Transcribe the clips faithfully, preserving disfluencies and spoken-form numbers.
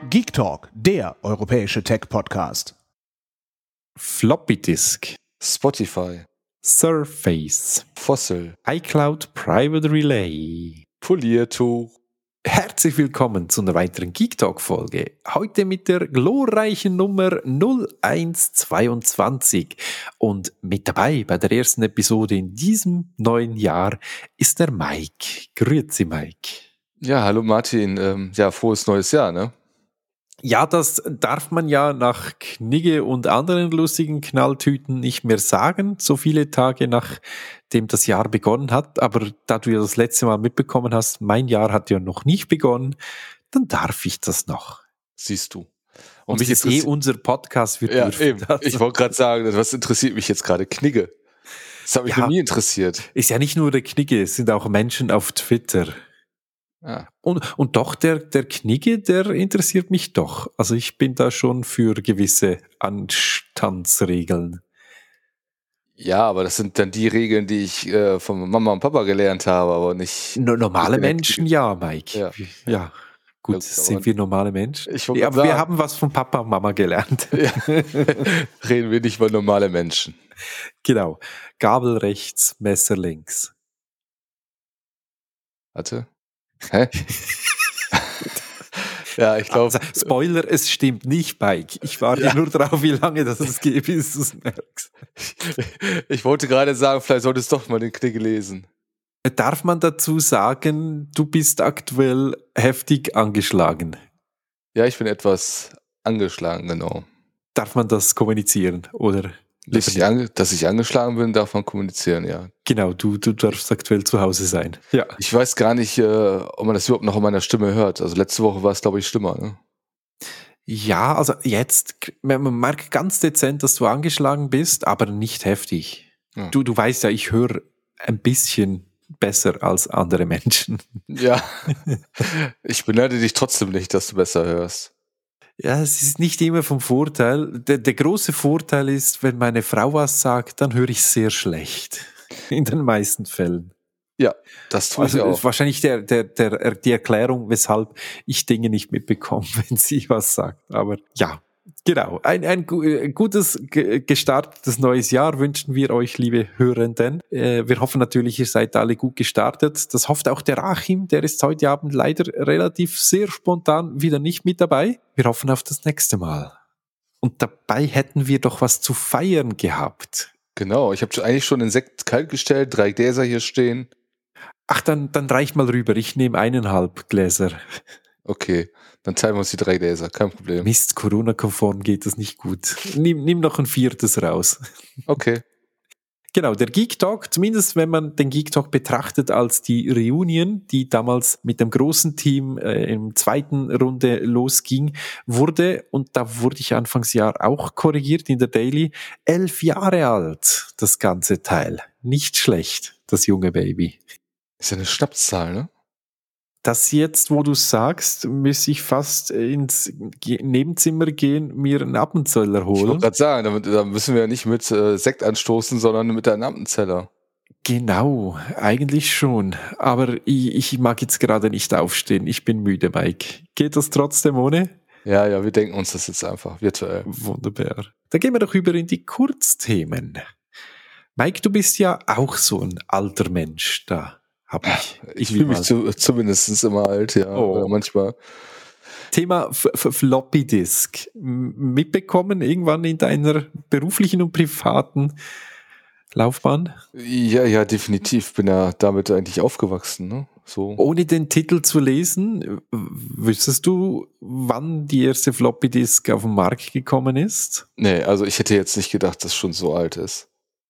Geek Talk, der europäische Tech-Podcast. Floppy Disk, Spotify, Surface, Fossil, iCloud Private Relay. Poliertuch. Herzlich willkommen zu einer weiteren Geek Talk Folge. Heute mit der glorreichen Nummer null eins zweiundzwanzig. Und mit dabei bei der ersten Episode in diesem neuen Jahr ist der Mike. Grüezi, Mike. Ja, hallo Martin. Ähm, ja, frohes neues Jahr, ne? Ja, das darf man ja nach Knigge und anderen lustigen Knalltüten nicht mehr sagen, so viele Tage nachdem das Jahr begonnen hat. Aber da du ja das letzte Mal mitbekommen hast, mein Jahr hat ja noch nicht begonnen, dann darf ich das noch. Siehst du. Und, Und mich ist eh unser Podcast. Wir ja, dürfen eben. das. Ich wollte gerade sagen, was interessiert mich jetzt gerade? Knigge. Das hat mich Ja. noch nie interessiert. Ist ja nicht nur der Knigge, es sind auch Menschen auf Twitter. Ja. Und, und doch, der, der Knigge, der interessiert mich doch. Also ich bin da schon für gewisse Anstandsregeln. Ja, aber das sind dann die Regeln, die ich äh, von Mama und Papa gelernt habe, aber nicht... No, normale Ich bin der Menschen, Knigge. ja, Mike. Ja. Ja, gut, Ja, sind aber- wir normale Menschen. Ich wollte Ja, grad aber wir sagen. haben was von Papa und Mama gelernt. Ja. Reden wir nicht über normale Menschen. Genau. Gabel rechts, Messer links. Warte. Hä? Ja, ich glaube... Also, Spoiler, es stimmt nicht, Mike. Ich warte Ja. nur drauf, wie lange das es geht, bis du es merkst. Ich wollte gerade sagen, vielleicht solltest du doch mal den Knigge lesen. Darf man dazu sagen, du bist aktuell heftig angeschlagen? Ja, ich bin etwas angeschlagen, genau. Darf man das kommunizieren? Oder Dass lieber ich, ange dass ich angeschlagen bin, darf man kommunizieren, ja. Genau, du, du darfst aktuell zu Hause sein. Ja. Ich weiß gar nicht, äh, ob man das überhaupt noch in meiner Stimme hört. Also letzte Woche war es, glaube ich, schlimmer. Ne? Ja, also jetzt, man man merkt ganz dezent, dass du angeschlagen bist, aber nicht heftig. Ja. Du, du weißt ja, ich höre ein bisschen besser als andere Menschen. Ja, ich beneide dich trotzdem nicht, dass du besser hörst. Ja, es ist nicht immer vom Vorteil. Der, der große Vorteil ist, wenn meine Frau was sagt, dann höre ich sehr schlecht. In den meisten Fällen. Ja, das tue ich Also ist auch. wahrscheinlich der, der, der, die Erklärung, weshalb ich Dinge nicht mitbekomme, wenn sie was sagt. Aber ja, genau. Ein, ein gu- äh, gutes, ge- gestartetes neues Jahr wünschen wir euch, liebe Hörenden. Äh, wir hoffen natürlich, ihr seid alle gut gestartet. Das hofft auch der Achim, der ist heute Abend leider relativ sehr spontan wieder nicht mit dabei. Wir hoffen auf das nächste Mal. Und dabei hätten wir doch was zu feiern gehabt. Genau, ich habe eigentlich schon den Sekt kalt gestellt, drei Gläser hier stehen. Ach, dann, dann reich mal rüber. Ich nehme eineinhalb Gläser. Okay, dann teilen wir uns die drei Gläser, kein Problem. Mist, Corona-konform geht das nicht gut. Nimm, nimm noch ein viertes raus. Okay, Genau, der Geek Talk, zumindest wenn man den Geek Talk betrachtet als die Reunion, die damals mit dem großen Team äh, im zweiten Runde losging, wurde, und da wurde ich Anfangsjahr auch korrigiert in der Daily, elf Jahre alt, das ganze Teil. Nicht schlecht, das junge Baby. ist ja eine Schnapszahl, ne? Das jetzt, wo du sagst, müsste ich fast ins Ge- Nebenzimmer gehen, mir einen Appenzeller Ich wollte holen. gerade sagen, damit, da müssen wir ja nicht mit äh, Sekt anstoßen, sondern mit einem Appenzeller. Genau, eigentlich schon. Aber ich, ich mag jetzt gerade nicht aufstehen. Ich bin müde, Mike. Geht das trotzdem ohne? Ja, ja, wir denken uns das jetzt einfach virtuell. Wunderbar. Dann gehen wir doch über in die Kurzthemen. Mike, du bist ja auch so ein alter Mensch. Da hab ich. Ich wie fühle mich mal- zu, zumindest immer alt, ja. Oh. Oder manchmal. Thema F F Floppy Disk. M- Mitbekommen irgendwann in deiner beruflichen und privaten Laufbahn? Ja, ja, definitiv. Bin ja damit eigentlich aufgewachsen, ne? So. Ohne den Titel zu lesen, wüsstest du, wann die erste Floppy Disk auf den Markt gekommen ist? Nee, also ich hätte jetzt nicht gedacht, dass es schon so alt ist.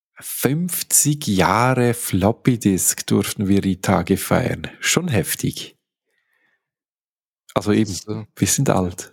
fünfzig Jahre Floppy Disk durften wir die Tage feiern. Schon heftig. Also eben, Das, äh, wir sind alt.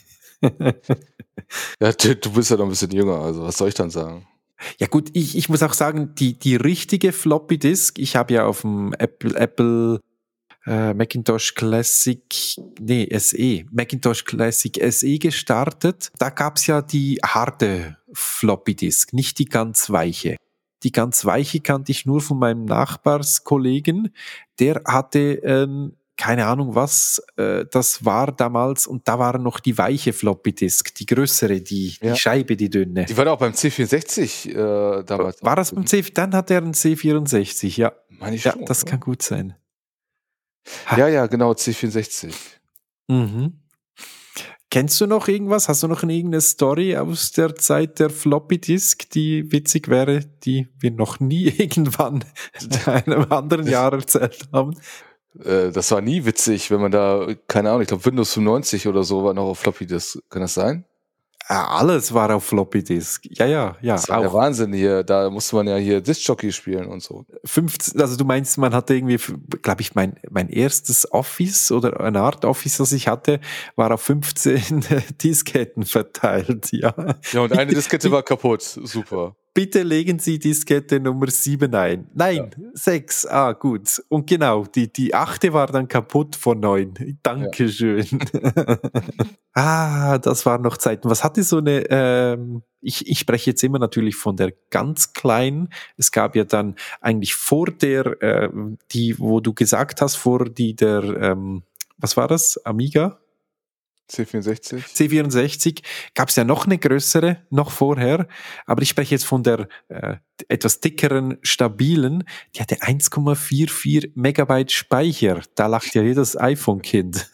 Ja, du, du bist ja noch ein bisschen jünger, also was soll ich dann sagen? Ja gut, ich, ich muss auch sagen, die, die richtige Floppy Disk, ich habe ja auf dem Apple, Apple äh, Macintosh Classic, nee, S E, Macintosh Classic S E gestartet. Da gab's ja die harte Floppy Disk, nicht die ganz weiche. Die ganz weiche kannte ich nur von meinem Nachbarskollegen. Der hatte ähm, keine Ahnung was, äh, das war damals, und da war noch die weiche Floppy Disk, die größere, die, Ja. die Scheibe, die dünne. Die war doch auch beim C vierundsechzig äh, damals. War das beim C? Dann hat er einen C vierundsechzig, ja. Meine ich Ja, schon, das oder? kann gut sein. Ja, ja, genau, C vierundsechzig. Mhm. Kennst du noch irgendwas? Hast du noch irgendeine Story aus der Zeit der Floppy Disk, die witzig wäre, die wir noch nie irgendwann in einem anderen Jahr erzählt haben? Äh, das war nie witzig, wenn man da, keine Ahnung, ich glaube Windows fünfundneunzig oder so war noch auf Floppy Disk. Kann das sein? Ja, alles war auf Floppy Disk. Ja, ja, ja. Das war der Auch Wahnsinn hier. Da musste man ja hier Disc-Jockey spielen und so. fünfzehn, also du meinst, man hatte irgendwie, glaube ich, mein, mein erstes Office oder eine Art Office, das ich hatte, war auf fünfzehn Disketten verteilt, ja. Ja, und eine Diskette war kaputt. Super. Bitte legen Sie Diskette Nummer sieben ein. Nein, ja. sechs. Ah, gut. Und genau, die, die achte war dann kaputt von neun. Dankeschön. Ja. Ah, das waren noch Zeiten. Was hatte so eine, ähm, ich, ich spreche jetzt immer natürlich von der ganz kleinen. Es gab ja dann eigentlich vor der, äh, die, wo du gesagt hast, vor die der, ähm, was war das? Amiga? C vierundsechzig. C vierundsechzig gab es ja noch eine größere, noch vorher, aber ich spreche jetzt von der äh, etwas dickeren, stabilen, die hatte eins Komma vierundvierzig Megabyte Speicher. Da lacht ja jedes iPhone-Kind.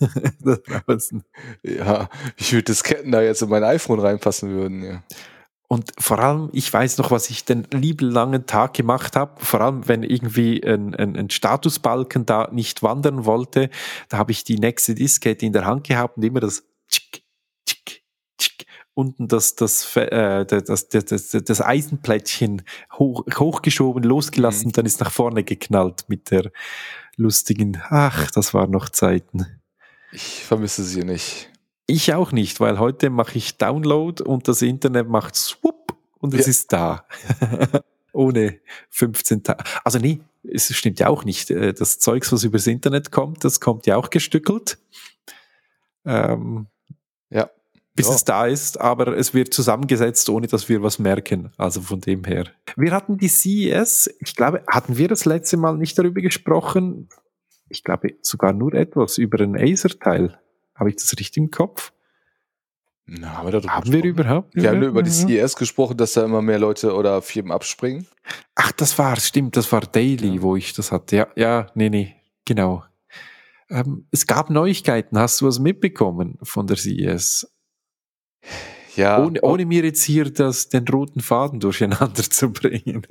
Ja, wie viele Disketten da jetzt in mein iPhone reinpassen würden, ja. Und vor allem, ich weiß noch, was ich den lieben langen Tag gemacht habe, vor allem wenn irgendwie ein, ein, ein Statusbalken da nicht wandern wollte, da habe ich die nächste Diskette in der Hand gehabt und immer das tschick, tschick, tschick, unten das, das, äh, das, das, das, das Eisenplättchen hoch, hochgeschoben, losgelassen, mhm. Dann ist nach vorne geknallt mit der lustigen, ach, das waren noch Zeiten. Ich vermisse sie nicht. Ich auch nicht, weil heute mache ich Download und das Internet macht swoop und es ja. ist da. Ohne fünfzehn Tage. Also nee, es stimmt ja auch nicht. Das Zeugs, was übers Internet kommt, das kommt ja auch gestückelt. Ähm, ja. Bis ja. es da ist, aber es wird zusammengesetzt, ohne dass wir was merken. Also von dem her. Wir hatten die C E S, ich glaube, hatten wir das letzte Mal nicht darüber gesprochen? Ich glaube sogar nur etwas über ein Acer-Teil. Habe ich das richtig im Kopf? Na, haben wir, da haben wir überhaupt? Wir haben nur über die C E S gesprochen, dass da immer mehr Leute oder Firmen abspringen. Ach, das war, stimmt, das war Daily, ja. Wo ich das hatte. Ja, ja, nee, nee, genau. Ähm, es gab Neuigkeiten. Hast du was mitbekommen von der C E S? Ja. Ohne, ohne mir jetzt hier das, den roten Faden durcheinander zu bringen.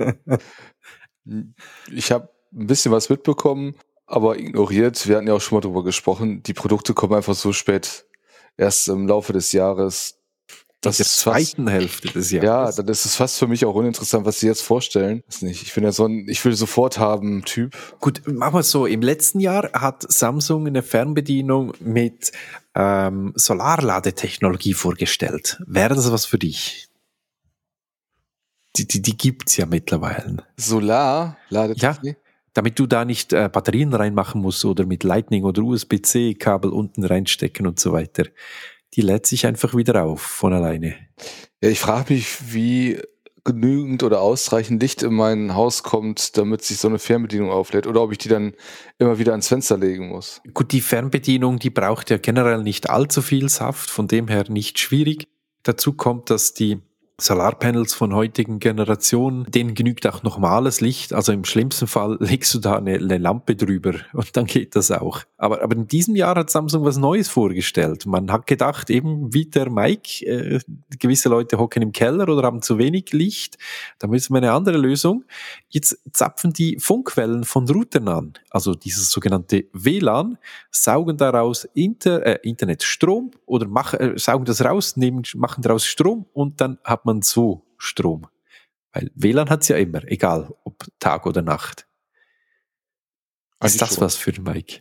Ich habe ein bisschen was mitbekommen, aber ignoriert. Wir hatten ja auch schon mal drüber gesprochen. Die Produkte kommen einfach so spät, erst im Laufe des Jahres. Das ist der zweiten Hälfte des Jahres. Ja, dann ist es fast für mich auch uninteressant, was sie jetzt vorstellen. Das nicht. Ich bin ja so ein, ich will sofort haben Typ. Gut, machen wir es so. Im letzten Jahr hat Samsung eine Fernbedienung mit ähm, Solarladetechnologie vorgestellt. Wäre das was für dich? Die, die, die gibt's ja mittlerweile. Solarladetechnologie? Ja. Damit du da nicht äh, Batterien reinmachen musst oder mit Lightning oder U S B C Kabel unten reinstecken und so weiter. Die lädt sich einfach wieder auf von alleine. Ja, ich frage mich, wie genügend oder ausreichend Licht in mein Haus kommt, damit sich so eine Fernbedienung auflädt, oder ob ich die dann immer wieder ans Fenster legen muss. Gut, die Fernbedienung, die braucht ja generell nicht allzu viel Saft, von dem her nicht schwierig. Dazu kommt, dass die Solarpanels von heutigen Generationen, denen genügt auch normales Licht. Also im schlimmsten Fall legst du da eine, eine Lampe drüber und dann geht das auch. Aber, aber in diesem Jahr hat Samsung was Neues vorgestellt. Man hat gedacht, eben wie der Mike, äh, gewisse Leute hocken im Keller oder haben zu wenig Licht. Da müssen wir eine andere Lösung. Jetzt zapfen die Funkwellen von Routern an, also dieses sogenannte W L A N, saugen daraus Inter, äh, Internetstrom oder machen, äh, saugen das raus, nehmen, machen daraus Strom und dann hat man so Strom. Weil W L A N hat's ja immer, egal ob Tag oder Nacht. Ist das was für den Mike?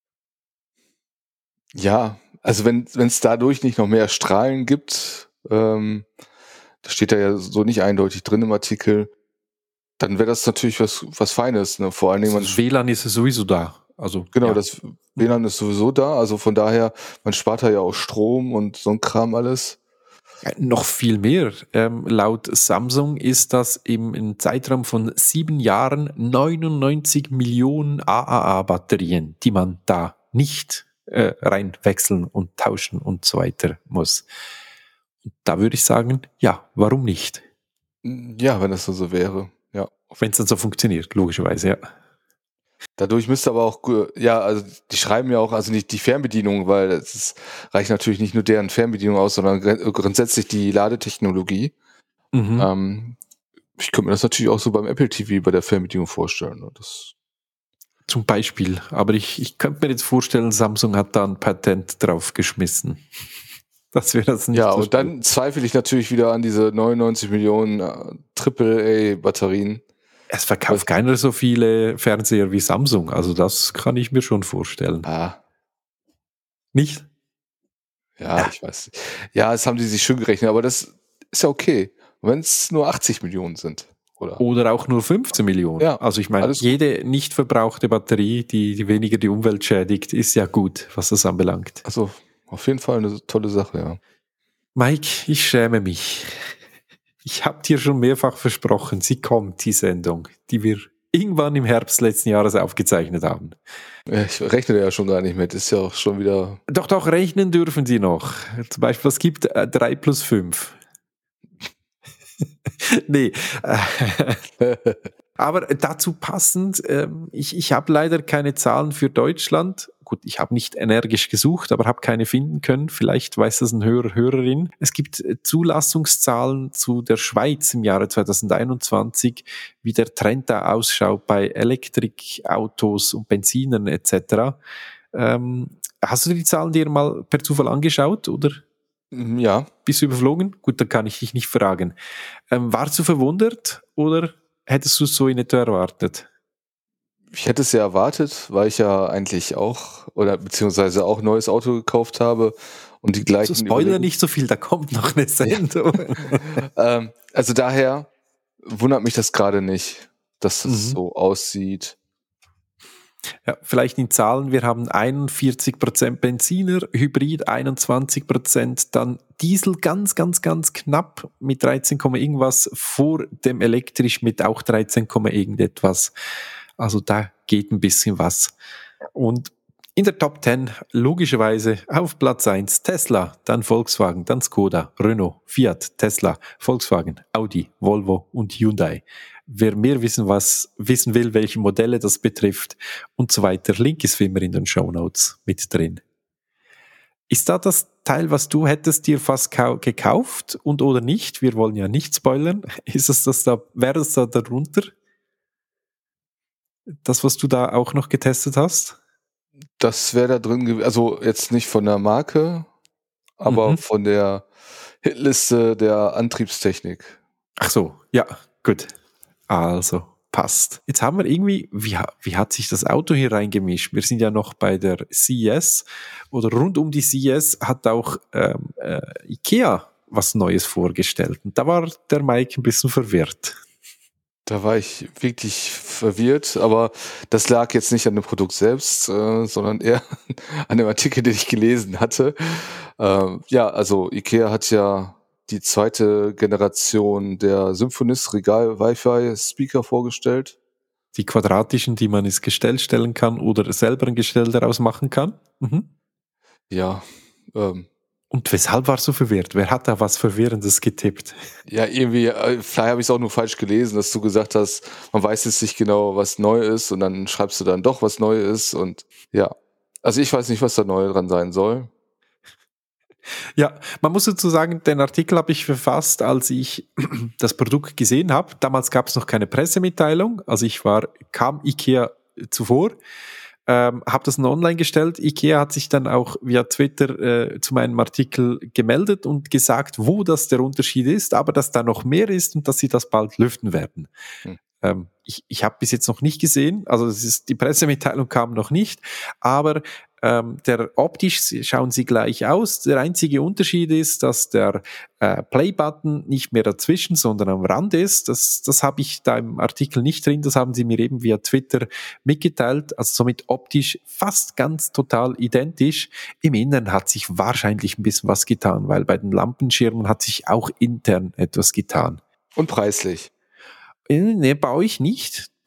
Ja, also wenn es dadurch nicht noch mehr Strahlen gibt, ähm, das steht da ja so nicht eindeutig drin im Artikel, dann wäre das natürlich was was Feines. Ne? Vor allen Dingen das W L A N ist sowieso da. Also, genau, ja. Das W L A N ist sowieso da, also von daher, man spart da ja auch Strom und so ein Kram alles. Ja, noch viel mehr. Ähm, laut Samsung ist das im, im Zeitraum von sieben Jahren neunundneunzig Millionen A A A-Batterien, die man da nicht äh, reinwechseln und tauschen und so weiter muss. Und da würde ich sagen, ja, warum nicht? Ja, wenn das so, so wäre, ja. Wenn es dann so funktioniert, logischerweise, ja. Dadurch müsste aber auch, ja, also die schreiben ja auch, also nicht die Fernbedienung, weil es ist, reicht natürlich nicht nur deren Fernbedienung aus, sondern grundsätzlich die Ladetechnologie. Mhm. Ähm, ich könnte mir das natürlich auch so beim Apple T V bei der Fernbedienung vorstellen. Ne? Das Zum Beispiel. Aber ich, ich könnte mir jetzt vorstellen, Samsung hat da ein Patent draufgeschmissen. Dass wir das nicht ja, so und spielen. dann zweifle ich natürlich wieder an diese neunundneunzig Millionen äh, Triple A Batterien. Es verkauft keiner so viele Fernseher wie Samsung. Also das kann ich mir schon vorstellen. Ah, Nicht? ja, Ja. ich weiß. Ja, das haben die sich schön gerechnet, aber das ist ja okay, wenn es nur achtzig Millionen sind, oder? Oder auch nur fünfzehn Millionen. Ja, also ich meine, alles gut. jede nicht verbrauchte Batterie, die, die weniger die Umwelt schädigt, ist ja gut, was das anbelangt. Also auf jeden Fall eine tolle Sache, ja. Mike, ich schäme mich. Ich habe dir schon mehrfach versprochen, sie kommt, die Sendung, die wir irgendwann im Herbst letzten Jahres aufgezeichnet haben. Ja, ich rechne da ja schon gar nicht mit, ist ja auch schon wieder... Doch, doch, rechnen dürfen sie noch. Zum Beispiel, was gibt äh, drei plus fünf? Nee. Aber dazu passend, ähm, ich, ich habe leider keine Zahlen für Deutschland. Gut, ich habe nicht energisch gesucht, aber habe keine finden können. Vielleicht weiß das ein Hörer, Hörerin. Es gibt Zulassungszahlen zu der Schweiz im Jahre zwanzig einundzwanzig, wie der Trend da ausschaut bei Elektrikautos und Benzinern et cetera. Ähm, hast du die Zahlen dir mal per Zufall angeschaut, oder? Ja. Bist du überflogen? Gut, dann kann ich dich nicht fragen. Ähm, warst du verwundert oder hättest du es so in etwa erwartet? Ich hätte es ja erwartet, weil ich ja eigentlich auch, oder beziehungsweise auch ein neues Auto gekauft habe und die gleichen... So Spoiler nicht so viel, da kommt noch eine Sendung. Ja. ähm, also daher wundert mich das gerade nicht, dass das Mhm. so aussieht. Ja, vielleicht in Zahlen, wir haben einundvierzig Prozent Benziner, Hybrid einundzwanzig Prozent, dann Diesel ganz, ganz, ganz knapp mit dreizehn, irgendwas, vor dem elektrisch mit auch dreizehn, irgendetwas. Also da geht ein bisschen was. Und in der Top zehn logischerweise auf Platz eins Tesla, dann Volkswagen, dann Skoda, Renault, Fiat, Tesla, Volkswagen, Audi, Volvo und Hyundai. Wer mehr wissen, was, wissen will, welche Modelle das betrifft und so weiter, Link ist wie immer in den Shownotes mit drin. Ist da das Teil, was du hättest dir fast kau- gekauft und oder nicht? Wir wollen ja nicht spoilern. Ist es das da, wäre es da darunter? Das, was du da auch noch getestet hast? Das wäre da drin gewesen, also jetzt nicht von der Marke, aber Mhm. von der Hitliste der Antriebstechnik. Ach so, ja, gut. Also, passt. Jetzt haben wir irgendwie, wie, ha- wie hat sich das Auto hier reingemischt? Wir sind ja noch bei der C E S oder rund um die C E S hat auch ähm, äh, IKEA was Neues vorgestellt. Und da war der Mike ein bisschen verwirrt. Da war ich wirklich verwirrt, aber das lag jetzt nicht an dem Produkt selbst, äh, sondern eher an dem Artikel, den ich gelesen hatte. Ähm, ja, also IKEA hat ja die zweite Generation der Symphonis Regal Wi-Fi Speaker vorgestellt. Die quadratischen, die man ins Gestell stellen kann oder selber ein Gestell daraus machen kann. Mhm. Ja, ähm, Und weshalb warst du verwirrt? Wer hat da was Verwirrendes getippt? ja, irgendwie, äh, vielleicht habe ich es auch nur falsch gelesen, dass du gesagt hast, man weiß jetzt nicht genau, was neu ist und dann schreibst du dann doch, was neu ist und ja. Also ich weiß nicht, was da neu dran sein soll. Ja, man muss dazu sagen, den Artikel habe ich verfasst, als ich das Produkt gesehen habe. Damals gab es noch keine Pressemitteilung, also ich war, kam IKEA zuvor, ähm, habe das noch online gestellt. IKEA hat sich dann auch via Twitter äh, zu meinem Artikel gemeldet und gesagt, wo das der Unterschied ist, aber dass da noch mehr ist und dass sie das bald lüften werden. Hm. Ähm, ich ich habe bis jetzt noch nicht gesehen, also es ist, die Pressemitteilung kam noch nicht, aber ähm, der optisch schauen sie gleich aus. Der einzige Unterschied ist, dass der äh, Play-Button nicht mehr dazwischen, sondern am Rand ist. Das, das habe ich da im Artikel nicht drin. Das haben sie mir eben via Twitter mitgeteilt. Also somit optisch fast ganz total identisch. Im Inneren hat sich wahrscheinlich ein bisschen was getan, weil bei den Lampenschirmen hat sich auch intern etwas getan. Und preislich. Ne, bei euch nicht.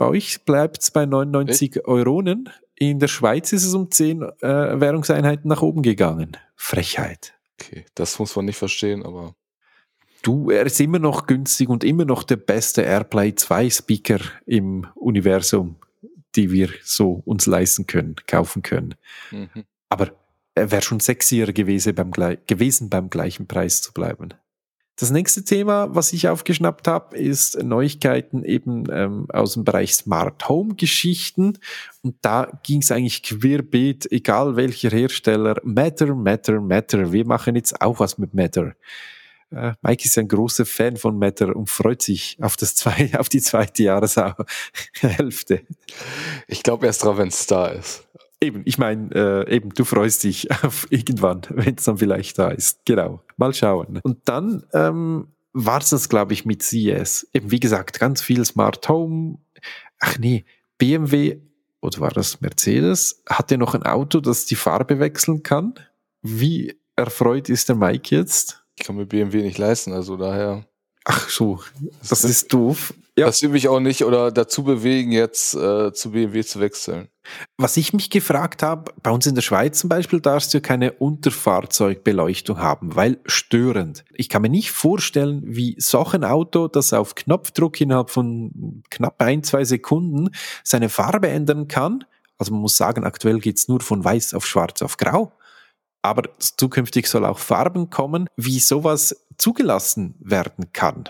Bei euch bleibt es bei neunundneunzig Echt? Euronen. In der Schweiz ist es um zehn äh, Währungseinheiten nach oben gegangen. Frechheit. Okay, das muss man nicht verstehen, aber... Du, er ist immer noch günstig und immer noch der beste AirPlay zwei Speaker im Universum, die wir so uns leisten können, kaufen können. Mhm. Aber er wäre schon sexier gewesen beim, gewesen, beim gleichen Preis zu bleiben. Das nächste Thema, was ich aufgeschnappt habe, ist Neuigkeiten eben ähm, aus dem Bereich Smart Home Geschichten. Und da ging es eigentlich querbeet, egal welcher Hersteller. Matter, Matter, Matter. Wir machen jetzt auch was mit Matter. Äh, Mike ist ein großer Fan von Matter und freut sich auf das zwei, auf die zweite Jahreshälfte. Ich glaube erst drauf, wenn es da ist. Eben, ich meine, äh, eben, du freust dich auf irgendwann, wenn es dann vielleicht da ist. Genau, mal schauen. Und dann ähm, war es das, glaube ich, mit C E S. Eben, wie gesagt, ganz viel Smart Home. Ach nee, B M W, oder war das Mercedes, hatte noch ein Auto, das die Farbe wechseln kann. Wie erfreut ist der Mike jetzt? Ich kann mir B M W nicht leisten, also daher... Ach so, das ist doof. Ja. Das will mich auch nicht oder dazu bewegen, jetzt äh, zu B M W zu wechseln. Was ich mich gefragt habe, bei uns in der Schweiz zum Beispiel darfst du keine Unterfahrzeugbeleuchtung haben, weil störend. Ich kann mir nicht vorstellen, wie solch ein Auto, das auf Knopfdruck innerhalb von knapp ein, zwei Sekunden seine Farbe ändern kann. Also man muss sagen, aktuell geht's nur von weiß auf schwarz auf grau. Aber zukünftig soll auch Farben kommen, wie sowas zugelassen werden kann.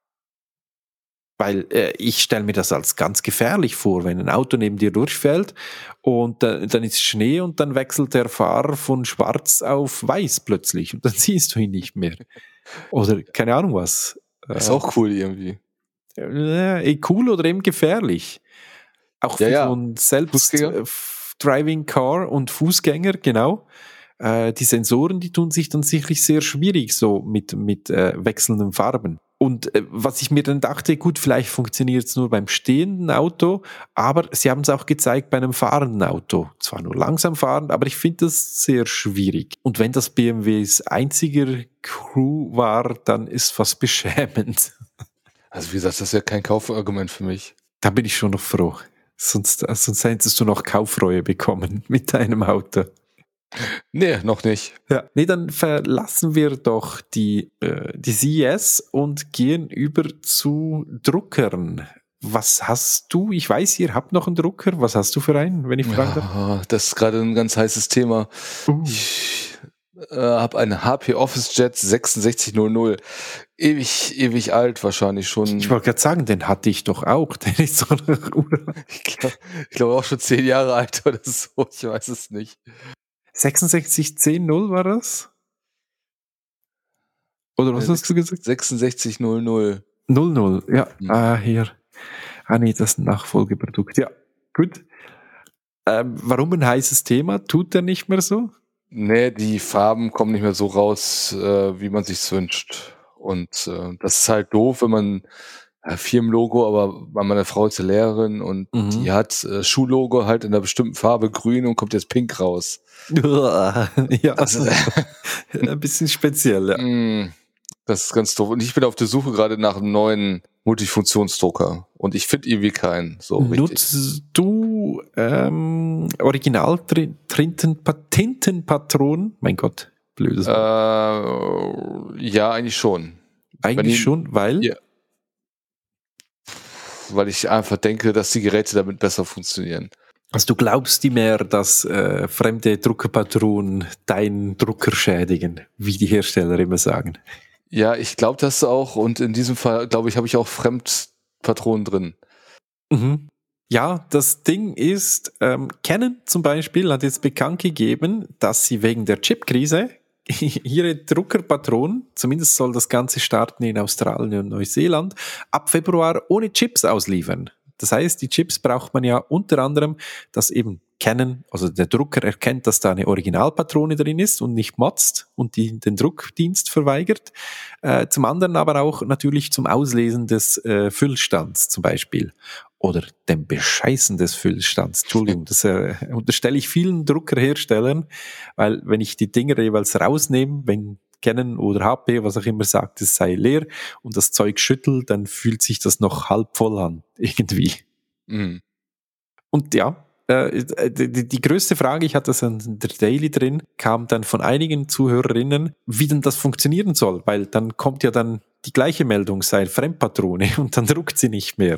Weil äh, ich stelle mir das als ganz gefährlich vor, wenn ein Auto neben dir durchfällt und äh, dann ist Schnee und dann wechselt der Fahrer von schwarz auf weiß plötzlich und dann siehst du ihn nicht mehr. Oder keine Ahnung was. Ist äh, auch cool irgendwie. Äh, cool oder eben gefährlich. Auch für ja, so ein Selbst-Driving-Car und Fußgänger, genau. Die Sensoren, die tun sich dann sicherlich sehr schwierig so mit, mit äh, wechselnden Farben. Und äh, was ich mir dann dachte, gut, vielleicht funktioniert es nur beim stehenden Auto, aber sie haben es auch gezeigt bei einem fahrenden Auto. Zwar nur langsam fahrend, aber ich finde das sehr schwierig. Und wenn das B M Ws einziger Crew war, dann ist fast beschämend. Also wie gesagt, das ist ja kein Kaufargument für mich. Da bin ich schon noch froh. Sonst, sonst hättest du noch Kaufreue bekommen mit deinem Auto. Nee, noch nicht. Ja. Nee, dann verlassen wir doch die, äh, die C E S und gehen über zu Druckern. Was hast du? Ich weiß, ihr habt noch einen Drucker. Was hast du für einen, wenn ich fragen darf? Ja, das ist gerade ein ganz heißes Thema. Uh. Ich äh, habe einen H P OfficeJet sechsundsechzig null null. Ewig, ewig alt wahrscheinlich schon. Ich wollte gerade sagen, den hatte ich doch auch. Der ist so Ich glaube glaub auch schon zehn Jahre alt oder so. Ich weiß es nicht. sechsundsechzig zehn null war das? Oder was äh, hast du gesagt? sechsundsechzig null null. null null, ja. Mhm. Ah, hier. Ah, nee, das ist ein Nachfolgeprodukt. Ja, gut. Ähm, warum ein heißes Thema? Tut der nicht mehr so? Nee, die Farben kommen nicht mehr so raus, äh, wie man sich's wünscht. Und äh, das ist halt doof, wenn man äh, Firmenlogo, aber meine Frau ist ja Lehrerin und mhm. die hat äh, Schullogo halt in einer bestimmten Farbe grün und kommt jetzt pink raus. Ja, also, ein bisschen speziell, ja. Das ist ganz doof. Und ich bin auf der Suche gerade nach einem neuen Multifunktionsdrucker und ich finde irgendwie keinen. So Nutzt richtig. du ähm, Original-Tintenpatronen? Mein Gott, blödes Wort. Äh, ja, eigentlich schon. Eigentlich ich, schon, weil? Ja. Weil ich einfach denke, dass die Geräte damit besser funktionieren. Also du glaubst nicht mehr, dass äh, fremde Druckerpatronen deinen Drucker schädigen, wie die Hersteller immer sagen. Ja, ich glaube das auch und in diesem Fall, glaube ich, habe ich auch Fremdpatronen drin. Mhm. Ja, das Ding ist, ähm, Canon zum Beispiel hat jetzt bekannt gegeben, dass sie wegen der Chipkrise ihre Druckerpatronen, zumindest soll das Ganze starten in Australien und Neuseeland, ab Februar ohne Chips ausliefern. Das heißt, die Chips braucht man ja unter anderem, dass eben Canon, also der Drucker erkennt, dass da eine Originalpatrone drin ist und nicht motzt und die, den Druckdienst verweigert. Äh, zum anderen aber auch natürlich zum Auslesen des äh, Füllstands zum Beispiel. Oder dem Bescheißen des Füllstands. Entschuldigung, das äh, unterstelle ich vielen Druckerherstellern, weil wenn ich die Dinger jeweils rausnehme, wenn Canon oder H P, was auch immer sagt, es sei leer und das Zeug schüttelt, dann fühlt sich das noch halb voll an, irgendwie. Mhm. Und ja, äh, die, die größte Frage, ich hatte das in der Daily drin, kam dann von einigen Zuhörerinnen, wie denn das funktionieren soll, weil dann kommt ja dann die gleiche Meldung, sei Fremdpatrone, und dann druckt sie nicht mehr.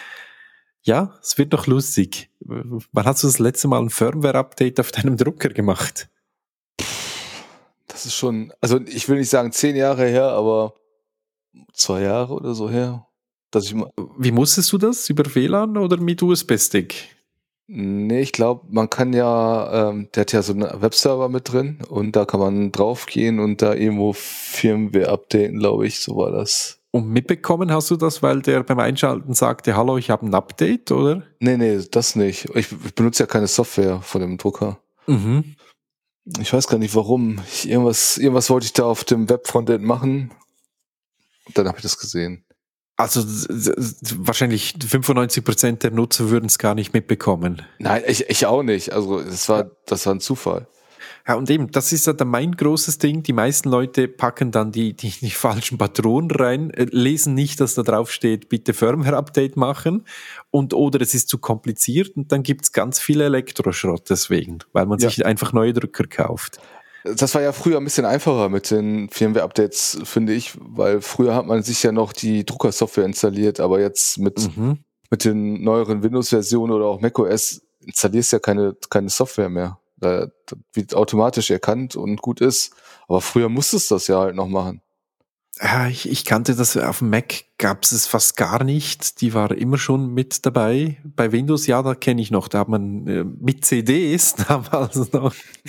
Ja, es wird doch lustig. Wann hast du das letzte Mal ein Firmware-Update auf deinem Drucker gemacht? Das ist schon, also ich will nicht sagen zehn Jahre her, aber zwei Jahre oder so her. Dass ich mal, Wie musstest du das? Über W L A N oder mit U S B-Stick? nee, ich glaube, man kann ja, ähm, der hat ja so einen Webserver mit drin und da kann man draufgehen und da irgendwo Firmware updaten, glaube ich, so war das. Und mitbekommen hast du das, weil der beim Einschalten sagte, hallo, ich habe ein Update, oder? Nee, nee, das nicht. Ich, ich benutze ja keine Software von dem Drucker. Mhm. Ich weiß gar nicht warum. Ich, irgendwas, irgendwas wollte ich da auf dem Webfrontend machen. Und dann habe ich das gesehen. Also s- s- wahrscheinlich fünfundneunzig Prozent der Nutzer würden es gar nicht mitbekommen. Nein, ich, ich auch nicht. Also das war, das war ein Zufall. Ja, und eben, das ist ja dann mein großes Ding. Die meisten Leute packen dann die, die, die falschen Patronen rein, äh, lesen nicht, dass da drauf steht, bitte Firmware-Update machen, und oder es ist zu kompliziert, und dann gibt's ganz viel Elektroschrott deswegen, weil man Ja. sich einfach neue Drucker kauft. Das war ja früher ein bisschen einfacher mit den Firmware-Updates, finde ich, weil früher hat man sich ja noch die Druckersoftware installiert, aber jetzt mit, Mhm. mit den neueren Windows-Versionen oder auch macOS installierst du ja keine, keine Software mehr. Da da wird automatisch erkannt und gut ist. Aber früher musstest du das ja halt noch machen. Ja, ich, ich kannte das, auf dem Mac gab's es fast gar nicht. Die war immer schon mit dabei. Bei Windows, ja, da kenne ich noch. Da hat man äh, mit C Ds damals noch,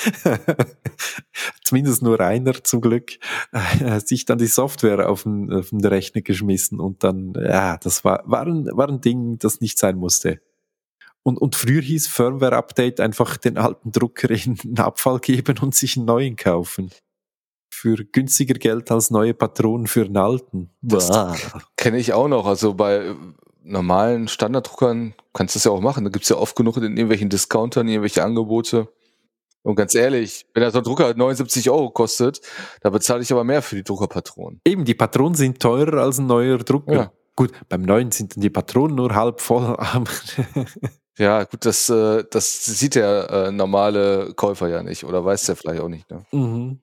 zumindest nur einer zum Glück, äh, sich dann die Software auf den, auf den Rechner geschmissen, und dann, ja, das war, war, ein, war ein Ding, das nicht sein musste. Und, und früher hieß Firmware-Update einfach den alten Drucker in den Abfall geben und sich einen neuen kaufen. Für günstiger Geld als neue Patronen für einen alten. Das Bah. kenne ich auch noch. Also bei äh, normalen Standarddruckern kannst du das ja auch machen. Da gibt's ja oft genug in irgendwelchen Discountern, irgendwelche Angebote. Und ganz ehrlich, wenn da so ein Drucker neunundsiebzig Euro kostet, da bezahle ich aber mehr für die Druckerpatronen. Eben, die Patronen sind teurer als ein neuer Drucker. Ja. Gut, beim neuen sind dann die Patronen nur halb voll. Ja, gut, das, äh, das sieht der äh, normale Käufer ja nicht oder weiß der vielleicht auch nicht. Ne? Mhm.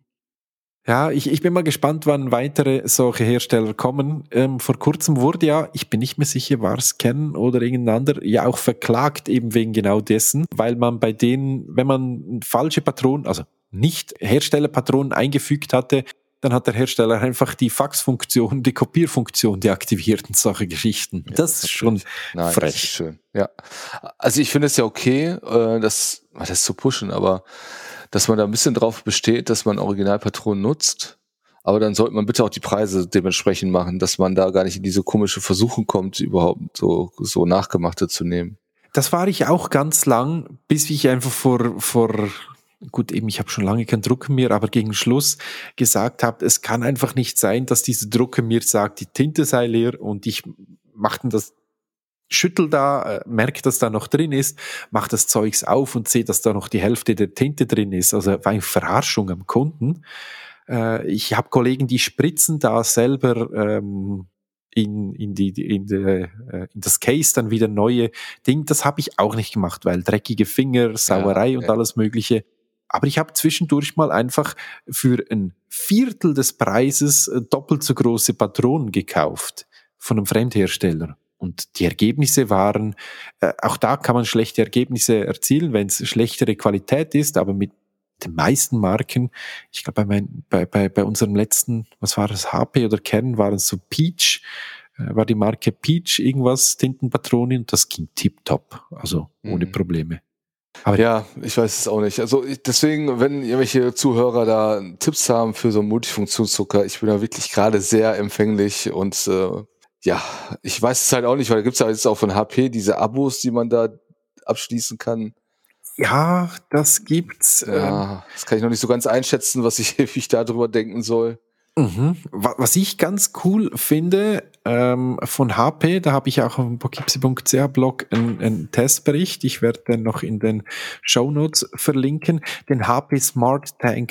Ja, ich, ich bin mal gespannt, wann weitere solche Hersteller kommen. Ähm, vor kurzem wurde ja, ich bin nicht mehr sicher, war es Canon oder irgendein anderer, ja auch verklagt eben wegen genau dessen, weil man bei denen, wenn man falsche Patronen, also nicht Herstellerpatronen eingefügt hatte, dann hat der Hersteller einfach die Faxfunktion, die Kopierfunktion deaktiviert und solche Geschichten. Ja, das ist schon Nein, frech. Das ist schön. Ja, also ich finde es ja okay, äh, das, das zu pushen, aber dass man da ein bisschen drauf besteht, dass man Originalpatronen nutzt. Aber dann sollte man bitte auch die Preise dementsprechend machen, dass man da gar nicht in diese komische Versuchung kommt, überhaupt so, so Nachgemachte zu nehmen. Das war ich auch ganz lang, bis ich einfach vor, vor gut, eben, ich habe schon lange keinen Drucker mehr, aber gegen Schluss gesagt habe, es kann einfach nicht sein, dass dieser Drucker mir sagt, die Tinte sei leer, und ich mache dann das, schüttel da, äh, merke, dass da noch drin ist, mache das Zeugs auf und sehe, dass da noch die Hälfte der Tinte drin ist. Also war eine Verarschung am Kunden. Äh, ich habe Kollegen, die spritzen da selber ähm, in, in, die, in, die, äh, in das Case dann wieder neue Dinge. Das habe ich auch nicht gemacht, weil dreckige Finger, Sauerei Ja, und ja. alles Mögliche. Aber ich habe zwischendurch mal einfach für ein Viertel des Preises äh, doppelt so große Patronen gekauft von einem Fremdhersteller. Und die Ergebnisse waren, äh, auch da kann man schlechte Ergebnisse erzielen, wenn es schlechtere Qualität ist, aber mit den meisten Marken, ich glaube bei, mein, bei, bei, bei unserem letzten, was war das, H P oder Canon, waren es so Peach, äh, war die Marke Peach irgendwas, Tintenpatronen, und das ging tipptopp, also ohne Mhm. Probleme. Aber Ja, ich weiß es auch nicht. Also ich, deswegen, wenn irgendwelche Zuhörer da Tipps haben für so einen Multifunktionsdrucker, ich bin da wirklich gerade sehr empfänglich und äh, ja, ich weiß es halt auch nicht, weil da gibt es ja jetzt auch von H P diese Abos, die man da abschließen kann. ja, das gibt's. Ähm, Ja, das kann ich noch nicht so ganz einschätzen, was ich, wie ich da drüber denken soll. mhm. Wa- Was ich ganz cool finde ähm, von H P, da habe ich auch auf dem Poughkeepsie Punkt c h Blog einen, einen Testbericht, ich werde den noch in den Shownotes verlinken, den H P Smart Tank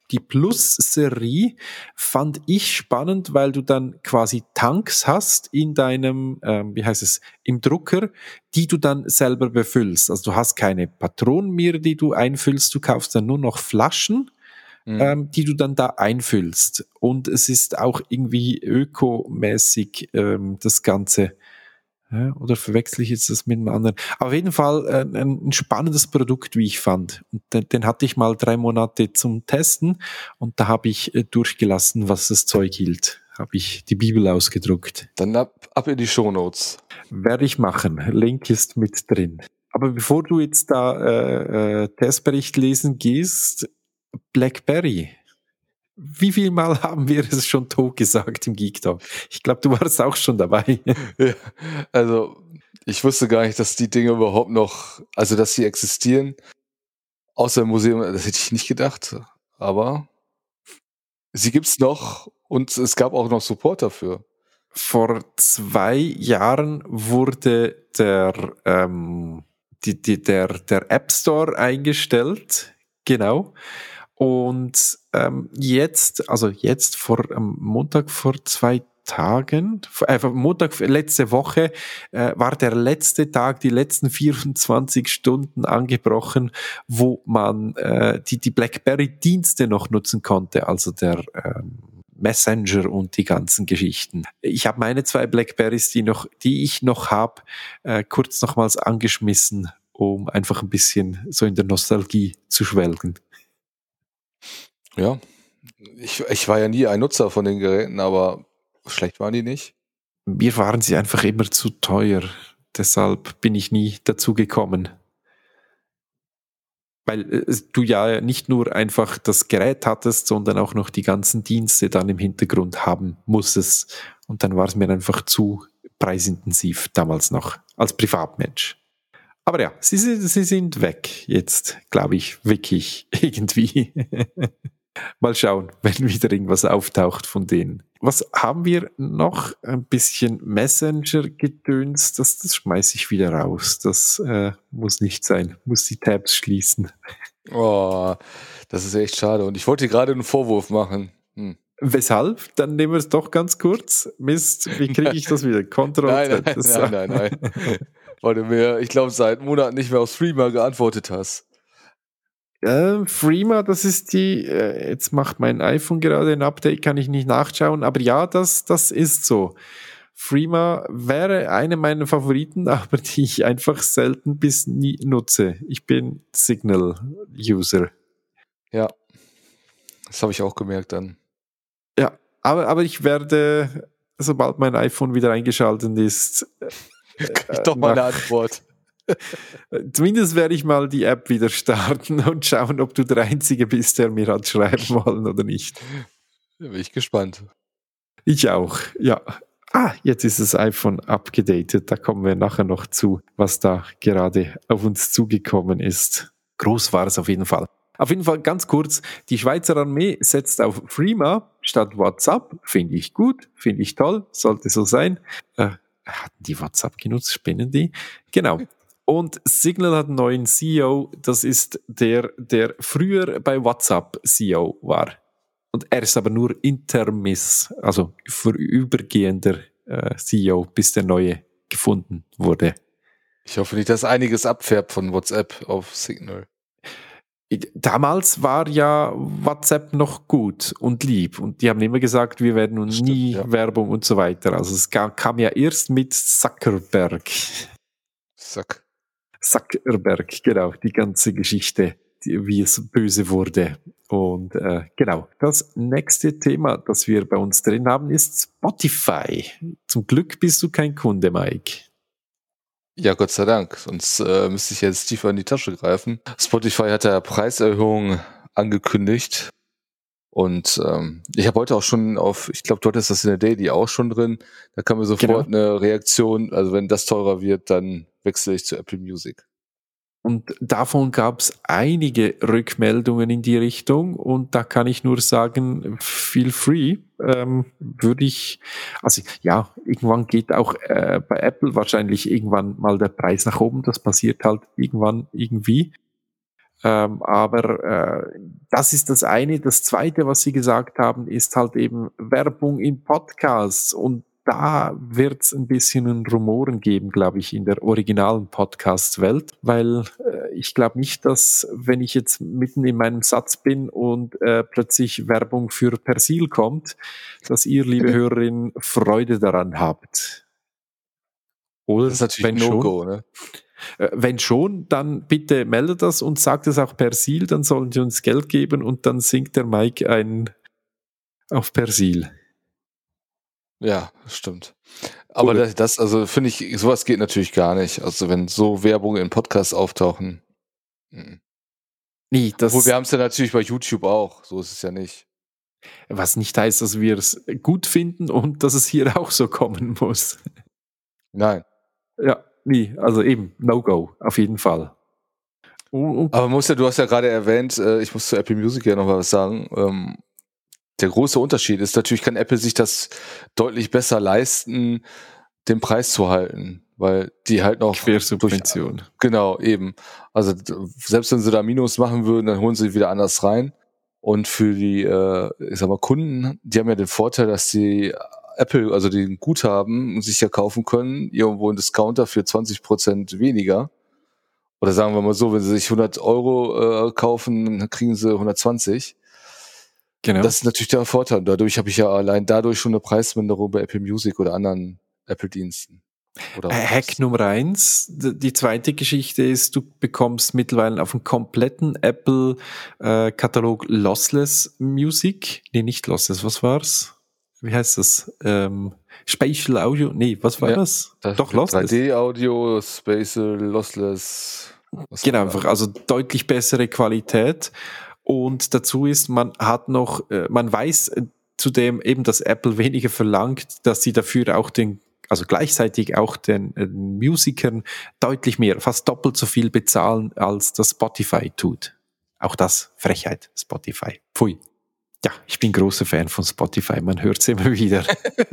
Die Plus-Serie fand ich spannend, weil du dann quasi Tanks hast in deinem, ähm, wie heißt es, im Drucker, die du dann selber befüllst. Also du hast keine Patronen mehr, die du einfüllst, du kaufst dann nur noch Flaschen, Mhm. ähm, die du dann da einfüllst. Und es ist auch irgendwie ökomäßig ähm, das Ganze. Ja, oder verwechsel ich jetzt das mit einem anderen? Auf jeden Fall äh, ein, ein spannendes Produkt, wie ich fand. Und den, den hatte ich mal drei Monate zum Testen und da habe ich äh, durchgelassen, was das Zeug hielt. Habe ich die Bibel ausgedruckt. Dann ab, ab in die Shownotes. Werde ich machen. Link ist mit drin. Aber bevor du jetzt da äh, äh, Testbericht lesen gehst, BlackBerry. Wie viel Mal haben wir es schon tot gesagt im Geek Talk? Ich glaube, du warst auch schon dabei. Ja, also ich wusste gar nicht, dass die Dinge überhaupt noch, also dass sie existieren. Außer im Museum, das hätte ich nicht gedacht. Aber sie gibt's noch und es gab auch noch Support dafür. Vor zwei Jahren wurde der, ähm, die, die, der, der App Store eingestellt, genau. Und ähm, jetzt, also jetzt vor am Montag vor zwei Tagen, äh, Montag letzte Woche äh, war der letzte Tag, die letzten vierundzwanzig Stunden angebrochen, wo man äh, die, die BlackBerry-Dienste noch nutzen konnte, also der ähm, Messenger und die ganzen Geschichten. Ich habe meine zwei Blackberries, die noch, die ich noch habe, äh, kurz nochmals angeschmissen, um einfach ein bisschen so in der Nostalgie zu schwelgen. Ja, ich, ich war ja nie ein Nutzer von den Geräten, aber schlecht waren die nicht. Mir waren sie einfach immer zu teuer. Deshalb bin ich nie dazu gekommen. Weil äh, du ja nicht nur einfach das Gerät hattest, sondern auch noch die ganzen Dienste dann im Hintergrund haben musstest. Und dann war es mir einfach zu preisintensiv damals noch als Privatmensch. Aber ja, sie, sie sind weg jetzt, glaube ich, wirklich irgendwie. Mal schauen, wenn wieder irgendwas auftaucht von denen. Was haben wir noch? Ein bisschen Messenger-Gedöns, das, das schmeiße ich wieder raus. Das äh, muss nicht sein. Muss die Tabs schließen. Oh, das ist echt schade. Und ich wollte dir gerade einen Vorwurf machen. Hm. Weshalb? Dann nehmen wir es doch ganz kurz. Mist, wie kriege ich das wieder? Control Nein, nein, nein, nein, nein. Weil du mir, ich glaube, seit Monaten nicht mehr auf Streamer geantwortet hast. Äh, Freema, das ist die, äh, jetzt macht mein iPhone gerade ein Update, kann ich nicht nachschauen, aber ja, das, das ist so. Freema wäre eine meiner Favoriten, aber die ich einfach selten bis nie nutze. Ich bin Signal-User. Ja, das habe ich auch gemerkt dann. Ja, aber, aber ich werde, sobald mein iPhone wieder eingeschaltet ist, äh, Krieg ich doch mal eine Antwort. Zumindest werde ich mal die App wieder starten und schauen, ob du der Einzige bist, der mir hat schreiben wollen oder nicht. Da bin ich gespannt. Ich auch, ja. Ah, jetzt ist das iPhone abgedatet. Da kommen wir nachher noch zu, was da gerade auf uns zugekommen ist. Groß war es auf jeden Fall. Auf jeden Fall ganz kurz, die Schweizer Armee setzt auf Freema statt WhatsApp. Finde ich gut, finde ich toll, sollte so sein. Äh, hatten die WhatsApp genutzt? Spinnen die? Genau. Und Signal hat einen neuen C E O, das ist der, der früher bei WhatsApp C E O war. Und er ist aber nur intermiss, also vorübergehender äh, C E O, bis der neue gefunden wurde. Ich hoffe nicht, dass einiges abfärbt von WhatsApp auf Signal. Damals war ja WhatsApp noch gut und lieb und die haben immer gesagt, wir werden uns Stimmt, nie ja. Werbung und so weiter. Also es kam, kam ja erst mit Zuckerberg. Zack. Zuckerberg, genau, die ganze Geschichte, die, wie es böse wurde. Und äh, genau, das nächste Thema, das wir bei uns drin haben, ist Spotify. Zum Glück bist du kein Kunde, Mike. Ja, Gott sei Dank. Sonst äh, müsste ich jetzt tiefer in die Tasche greifen. Spotify hat ja Preiserhöhungen angekündigt. Und ähm, ich habe heute auch schon auf, ich glaube, du hattest das in der Daily auch schon drin. Da kam mir sofort genau. eine Reaktion. Also wenn das teurer wird, dann wechsle ich zu Apple Music. Und davon gab es einige Rückmeldungen in die Richtung und da kann ich nur sagen, feel free, ähm, würde ich, also ja, irgendwann geht auch äh, bei Apple wahrscheinlich irgendwann mal der Preis nach oben, das passiert halt irgendwann irgendwie. Ähm, aber äh, das ist das eine. Das zweite, was Sie gesagt haben, ist halt eben Werbung in Podcasts. Und da wird es ein bisschen ein Rumoren geben, glaube ich, in der originalen Podcast-Welt, weil äh, ich glaube nicht, dass, wenn ich jetzt mitten in meinem Satz bin und äh, plötzlich Werbung für Persil kommt, dass ihr, liebe Hörerinnen, Freude daran habt. Oder? Das ist natürlich wenn ein schon, No-Go, ne? äh, wenn schon, dann bitte meldet das und sagt es auch Persil, dann sollen sie uns Geld geben und dann singt der Mike ein auf Persil. Ja, das stimmt. Aber Oder- das, das also finde ich, sowas geht natürlich gar nicht. Also wenn so Werbung in Podcasts auftauchen. mhm. Nee, das, Obwohl, wir haben es ja natürlich bei YouTube auch. So ist es ja nicht. was nicht heißt, dass wir es gut finden und dass es hier auch so kommen muss. Nein. Ja, nee, also eben, No-Go, auf jeden Fall. Und, und Aber man muss ja, du hast ja gerade erwähnt, äh, ich muss zu Apple Music ja noch mal was sagen. Ähm, der große Unterschied ist, natürlich kann Apple sich das deutlich besser leisten, den Preis zu halten, weil die halt noch Quersubvention. durch, genau, eben. Also d- selbst wenn sie da Minus machen würden, dann holen sie wieder anders rein. Und für die, äh, ich sag mal, Kunden, die haben ja den Vorteil, dass sie Apple, also den Guthaben, sich ja kaufen können, irgendwo einen Discounter für zwanzig Prozent weniger. Oder sagen wir mal so, wenn sie sich hundert Euro äh, kaufen, dann kriegen sie hundertzwanzig. Genau. Das ist natürlich der Vorteil. Dadurch habe ich ja allein dadurch schon eine Preisminderung bei Apple Music oder anderen Apple-Diensten. Oder Äh, Hack Nummer eins. D- Die zweite Geschichte ist, du bekommst mittlerweile auf dem kompletten Apple-Katalog Lossless Music. Nee, nicht Lossless, was war's? Wie heißt das? Ähm, Spatial Audio? Nee, was war Ja, das? das Doch, Lossless. drei D-Audio, Spatial, Lossless. was Genau, auch immer. einfach, also deutlich bessere Qualität. Und dazu ist, man hat noch, äh, man weiß äh, zudem eben, dass Apple weniger verlangt, dass sie dafür auch den, also gleichzeitig auch den äh, Musikern deutlich mehr, fast doppelt so viel bezahlen, als das Spotify tut. Auch das Frechheit, Spotify. Pfui. Ja, ich bin großer Fan von Spotify, man hört es immer wieder.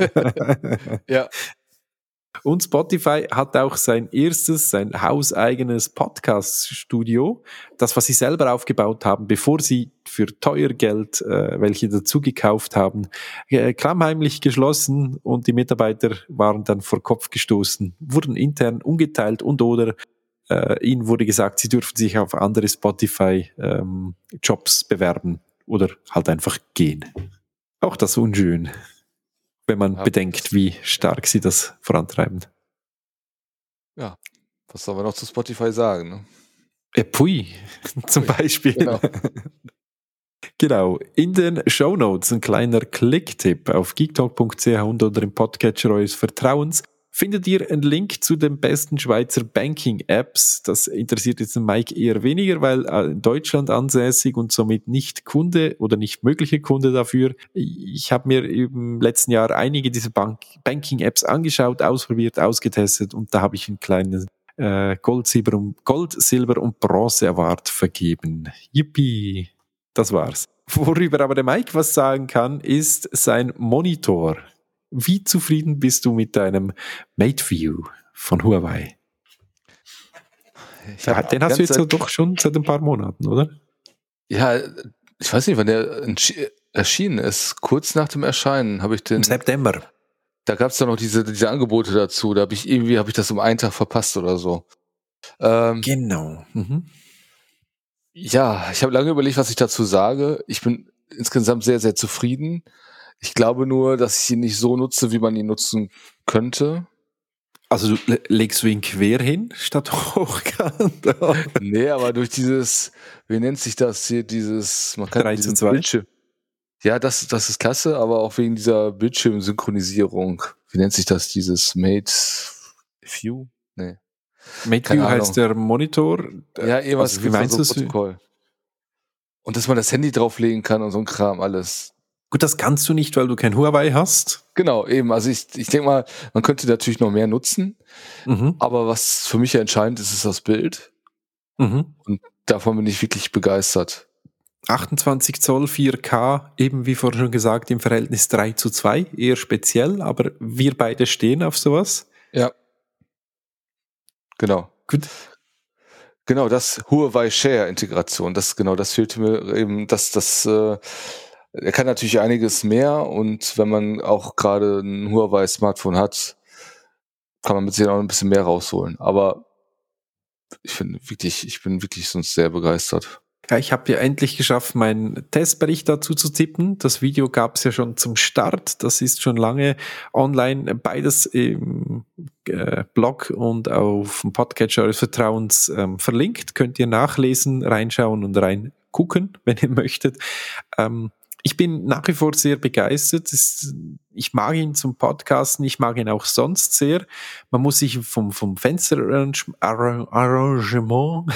Ja, Und Spotify hat auch sein erstes, sein hauseigenes Podcast-Studio, das, was sie selber aufgebaut haben, bevor sie für teuer Geld äh, welche dazu gekauft haben, äh, klammheimlich geschlossen und die Mitarbeiter waren dann vor Kopf gestoßen, wurden intern umgeteilt und oder äh, ihnen wurde gesagt, sie dürfen sich auf andere Spotify-Jobs bewerben oder halt einfach gehen. Auch das unschön, wenn man Ja, bedenkt, wie stark sie das vorantreiben. ja. Was sollen wir noch zu Spotify sagen? Ne? Äh, Pui, zum Pui, Beispiel. genau. Genau. In den Shownotes ein kleiner Klicktipp auf geektalk punkt c h und oder im Podcatcher eures Vertrauens findet ihr einen Link zu den besten Schweizer Banking-Apps. Das interessiert jetzt den Mike eher weniger, weil in Deutschland ansässig und somit nicht Kunde oder nicht mögliche Kunde dafür. Ich habe mir im letzten Jahr einige dieser Bank- Banking-Apps angeschaut, ausprobiert, ausgetestet und da habe ich einen kleinen äh, Gold, Silber und, Gold, Silber und Bronze Award vergeben. Yippie! Das war's. Worüber aber der Mike was sagen kann, ist sein Monitor. Wie zufrieden bist du mit deinem MateView von Huawei? Ich Ja, hab den hast du ganz jetzt ja seit- doch schon seit ein paar Monaten, oder? Ja, ich weiß nicht, wann der entschi- erschienen ist. Kurz nach dem Erscheinen habe ich den. Im September. Da gab es dann noch diese, diese Angebote dazu. Da habe ich irgendwie habe ich das um einen Tag verpasst oder so. Ähm, Genau. Mhm. ja, ich habe lange überlegt, was ich dazu sage. Ich bin insgesamt sehr, sehr zufrieden. Ich glaube nur, dass ich ihn nicht so nutze, wie man ihn nutzen könnte. Also du le- legst du ihn quer hin statt hochkant? Nee, aber durch dieses, wie nennt sich das hier, dieses, man kann drei zu diesen zwei? Bildschirm. Ja, das, das ist klasse, aber auch wegen dieser Bildschirmsynchronisierung. Wie nennt sich das, dieses Mate View? Nee. MateView Keine heißt Ahnung. der Monitor. Ja, irgendwas Also, wie gibt's da meinst so du es? Protokoll. Und dass man das Handy drauflegen kann und so ein Kram, alles. Gut, das kannst du nicht, weil du kein Huawei hast. Genau, eben. Also ich, ich denke mal, man könnte natürlich noch mehr nutzen, Mhm. aber was für mich ja entscheidend ist, ist das Bild. Mhm. Davon bin ich wirklich begeistert. achtundzwanzig Zoll vier K, eben wie vorhin schon gesagt, im Verhältnis drei zu zwei, eher speziell, aber wir beide stehen auf sowas. Ja. Genau. Gut. Genau, das Huawei Share Integration, das genau, das fehlte mir eben, dass das äh, er kann natürlich einiges mehr und wenn man auch gerade ein Huawei Smartphone hat, kann man mit Sicherheit auch ein bisschen mehr rausholen. Aber ich finde wirklich, ich bin wirklich sonst sehr begeistert. Ja, ich habe ja endlich geschafft, meinen Testbericht dazu zu tippen. Das Video gab es ja schon zum Start. Das ist schon lange online. Beides im äh, Blog und auf dem Podcatcher eures Vertrauens ähm, verlinkt. Könnt ihr nachlesen, reinschauen und reingucken, wenn ihr möchtet. Ähm, ich bin nach wie vor sehr begeistert. Es, ich mag ihn zum Podcasten, ich mag ihn auch sonst sehr. Man muss sich vom, vom Fensterarrangement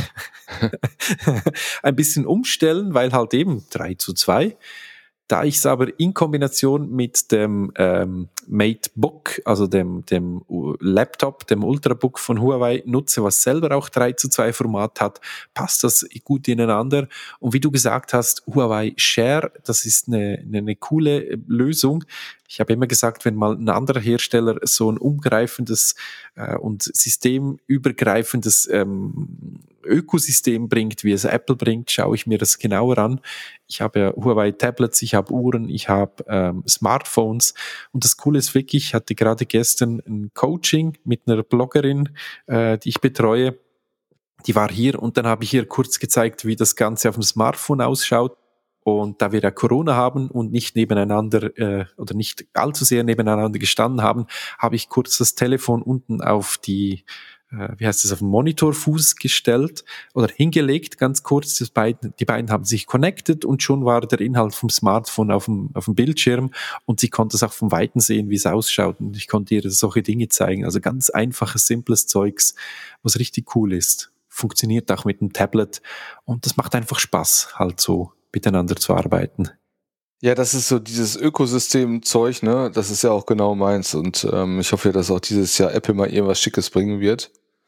ein bisschen umstellen, weil halt eben drei zu zwei. Da ich es aber in Kombination mit dem ähm, MateBook, also dem, dem Laptop, dem Ultrabook von Huawei nutze, was selber auch drei zu zwei Format hat, passt das gut ineinander. Und wie du gesagt hast, Huawei Share, das ist eine, eine, eine coole Lösung. Ich habe immer gesagt, wenn mal ein anderer Hersteller so ein umgreifendes äh, und systemübergreifendes ähm, Ökosystem bringt, wie es Apple bringt, schaue ich mir das genauer an. Ich habe ja Huawei Tablets, ich habe Uhren, ich habe ähm, Smartphones und das Coole ist wirklich, ich hatte gerade gestern ein Coaching mit einer Bloggerin, äh, die ich betreue, die war hier und dann habe ich ihr kurz gezeigt, wie das Ganze auf dem Smartphone ausschaut. Und da wir ja Corona haben und nicht nebeneinander äh, oder nicht allzu sehr nebeneinander gestanden haben, habe ich kurz das Telefon unten auf die, äh, wie heißt das, auf den Monitorfuß gestellt oder hingelegt, ganz kurz. Das beiden, die beiden haben sich connected und schon war der Inhalt vom Smartphone auf dem, auf dem Bildschirm und sie konnte es auch vom Weiten sehen, wie es ausschaut. Und ich konnte ihr solche Dinge zeigen. Also ganz einfaches, simples Zeugs, was richtig cool ist. Funktioniert auch mit dem Tablet und das macht einfach Spaß, halt so miteinander zu arbeiten. Ja, das ist so dieses Ökosystem-Zeug, ne? Das ist ja auch genau meins. Und ähm, ich hoffe ja, dass auch dieses Jahr Apple mal irgendwas Schickes bringen wird.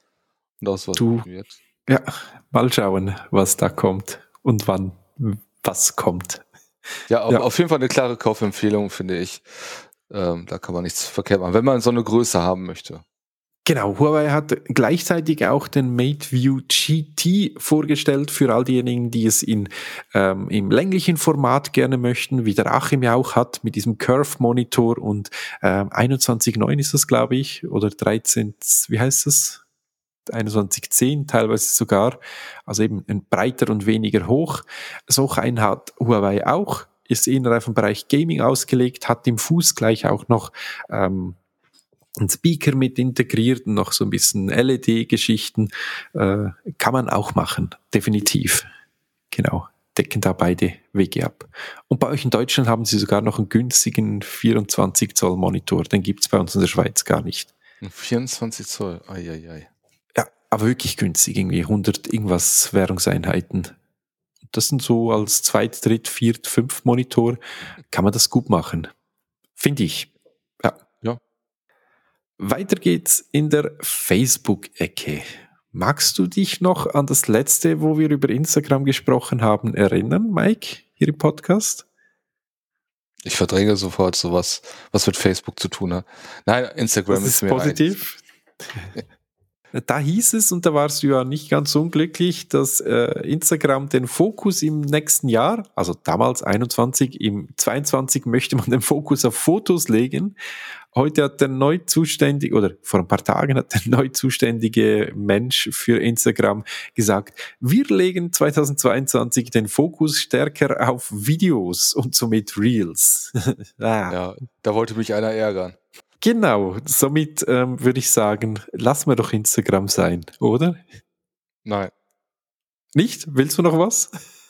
Und aus was Du, wird. ja, mal schauen, was da kommt und wann was kommt. Ja, auf, Ja. auf jeden Fall eine klare Kaufempfehlung, finde ich. Ähm, da kann man nichts verkehrt machen, wenn man so eine Größe haben möchte. Genau, Huawei hat gleichzeitig auch den MateView G T vorgestellt für all diejenigen, die es in, ähm, im länglichen Format gerne möchten, wie der Achim ja auch hat, mit diesem Curve-Monitor und ähm, einundzwanzig Komma neun ist das, glaube ich, oder dreizehn, wie heißt das? einundzwanzig Komma zehn teilweise sogar, also eben ein breiter und weniger hoch. So einen hat Huawei auch, ist eher auf den Bereich Gaming ausgelegt, hat im Fuß gleich auch noch ähm, ein Speaker mit integriert und noch so ein bisschen L E D-Geschichten. Äh, kann man auch machen, definitiv. Genau, decken da beide Wege ab. Und bei euch in Deutschland haben sie sogar noch einen günstigen vierundzwanzig Zoll Monitor, den gibt's bei uns in der Schweiz gar nicht. vierundzwanzig Zoll, ai, ai, ai. Ja, aber wirklich günstig, irgendwie hundert irgendwas Währungseinheiten. Das sind so als zweit, dritt, viert, fünf Monitor, kann man das gut machen. Finde ich. Ja. Ja. Weiter geht's in der Facebook-Ecke. Magst du dich noch an das letzte, wo wir über Instagram gesprochen haben, erinnern, Mike, hier im Podcast? Ich verdränge sofort sowas, was mit Facebook zu tun hat. Nein, Instagram das ist, ist mir positiv. Da hieß es, und da warst du ja nicht ganz unglücklich, dass äh, Instagram den Fokus im nächsten Jahr, also damals einundzwanzig, im zweiundzwanzig möchte man den Fokus auf Fotos legen. Heute hat der neu zuständige, oder vor ein paar Tagen hat der neu zuständige Mensch für Instagram gesagt, wir legen zweitausendzweiundzwanzig den Fokus stärker auf Videos und somit Reels. ah. Ja, da wollte mich einer ärgern. Genau, somit ähm, würde ich sagen, lassen wir doch Instagram sein, oder? Nein. Nicht? Willst du noch was?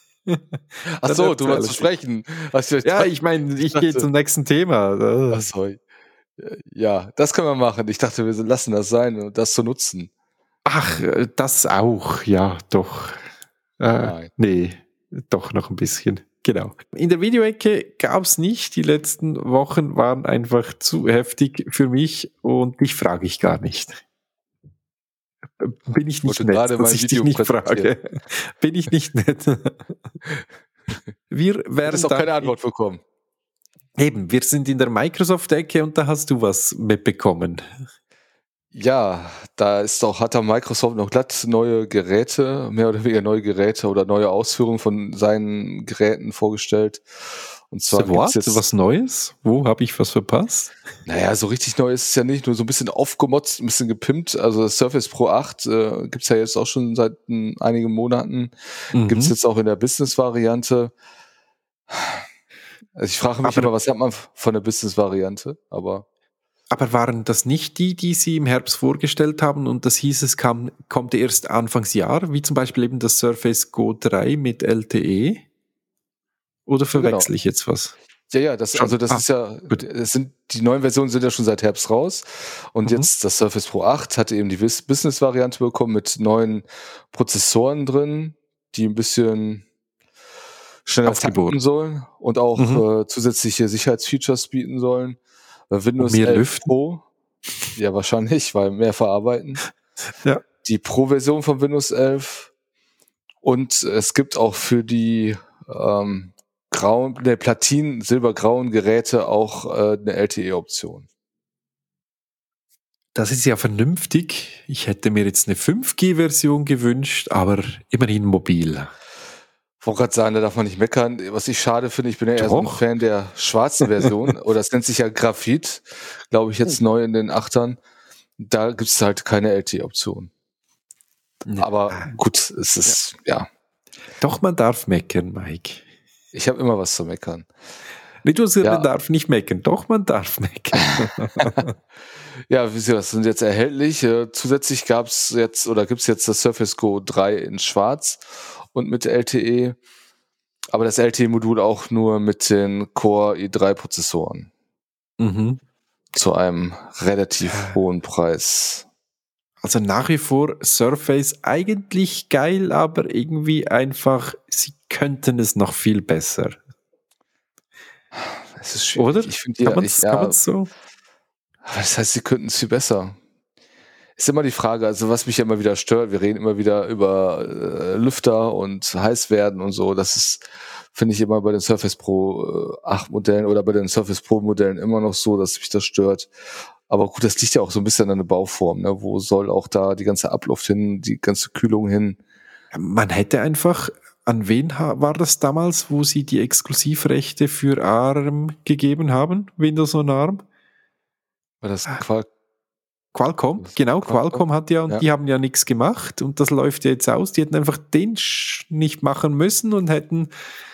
Ach so, du wolltest sprechen. Also, ja, ich meine, ich gehe zum nächsten Thema. Ach so. Ja, das können wir machen. Ich dachte, wir lassen das sein, um das zu nutzen. Ach, das auch, ja, doch. Äh, Nein. Nee, doch noch ein bisschen. Genau. In der Videoecke gab's nicht. Die letzten Wochen waren einfach zu heftig für mich und dich frage ich gar nicht. Bin ich nicht ich nett, dass ich dich nicht frage? Bin ich nicht nett? Wir werden du hast auch keine Antwort bekommen. Eben, wir sind in der Microsoft-Ecke und da hast du was mitbekommen. Ja, da ist auch, hat da Microsoft noch glatt neue Geräte, mehr oder weniger neue Geräte oder neue Ausführungen von seinen Geräten vorgestellt. Und zwar So, gibt's jetzt, was Neues? Wo habe ich was verpasst? naja, so richtig neu ist es ja nicht, nur so ein bisschen aufgemotzt, ein bisschen gepimpt. Also das Surface Pro acht äh, gibt's ja jetzt auch schon seit m, einigen Monaten. Mhm. Gibt's jetzt auch in der Business-Variante. Also ich frage mich Aber- immer, was hat man von der Business-Variante? Aber Aber waren das nicht die, die Sie im Herbst vorgestellt haben und das hieß, es kam, kommt erst Anfangsjahr, wie zum Beispiel eben das Surface Go drei mit L T E? Oder verwechsel genau. ich jetzt was? Ja, ja, das, Schon. also das Ah, ist ja, gut. es sind, die neuen Versionen sind ja schon seit Herbst raus. Und Mhm. jetzt das Surface Pro acht hatte eben die Bus- Business-Variante bekommen mit neuen Prozessoren drin, die ein bisschen schneller Aufgebohrt. takten sollen und auch Mhm. äh, zusätzliche Sicherheitsfeatures bieten sollen. Äh, Windows Und mehr elf lüften. Pro, ja wahrscheinlich, weil mehr verarbeiten. Ja. Die Pro-Version von Windows elf und es gibt auch für die ähm, grauen, der Platin, silbergrauen Geräte auch äh, eine L T E-Option. Das ist ja vernünftig. Ich hätte mir jetzt eine fünf G-Version gewünscht, aber immerhin mobil. Ich wollte gerade sagen, da darf man nicht meckern. Was ich schade finde, ich bin ja eher so ein Doch. Fan der schwarzen Version, oder es nennt sich ja Graphit, glaube ich, jetzt neu in den Achtern. Da gibt es halt keine L T E-Option. Aber gut, es ist, ja, Doch, man darf meckern, Mike. ich habe immer was zu meckern. Nicht, du Ja. man darf nicht meckern. Doch, man darf meckern. Ja, wie gesagt, das sind jetzt erhältlich. Äh, zusätzlich gab es jetzt oder gibt es jetzt das Surface Go drei in Schwarz und mit L T E. Aber das L T E-Modul auch nur mit den Core i drei Prozessoren Mhm. zu einem relativ hohen Preis. Also nach wie vor Surface eigentlich geil, aber irgendwie einfach, sie könnten es noch viel besser. Es ist schwierig. Oder? Ich finde Kann ja, man ich, es ja, so? das heißt, sie könnten es viel besser. Ist immer die Frage, also was mich ja immer wieder stört, wir reden immer wieder über äh, Lüfter und heiß werden und so, das ist, finde ich immer bei den Surface Pro äh, acht Modellen oder bei den Surface Pro Modellen immer noch so, dass mich das stört. Aber gut, das liegt ja auch so ein bisschen an der Bauform, ne? Wo soll auch da die ganze Abluft hin, die ganze Kühlung hin? Man hätte einfach, an wen ha- war das damals, wo sie die Exklusivrechte für ARM gegeben haben? Windows on ARM? Weil das Quark Qualcomm, genau, Qualcomm, Qualcomm hat ja, und ja. die haben ja nichts gemacht und das läuft ja jetzt aus. Die hätten einfach den Sch nicht machen müssen und hätten,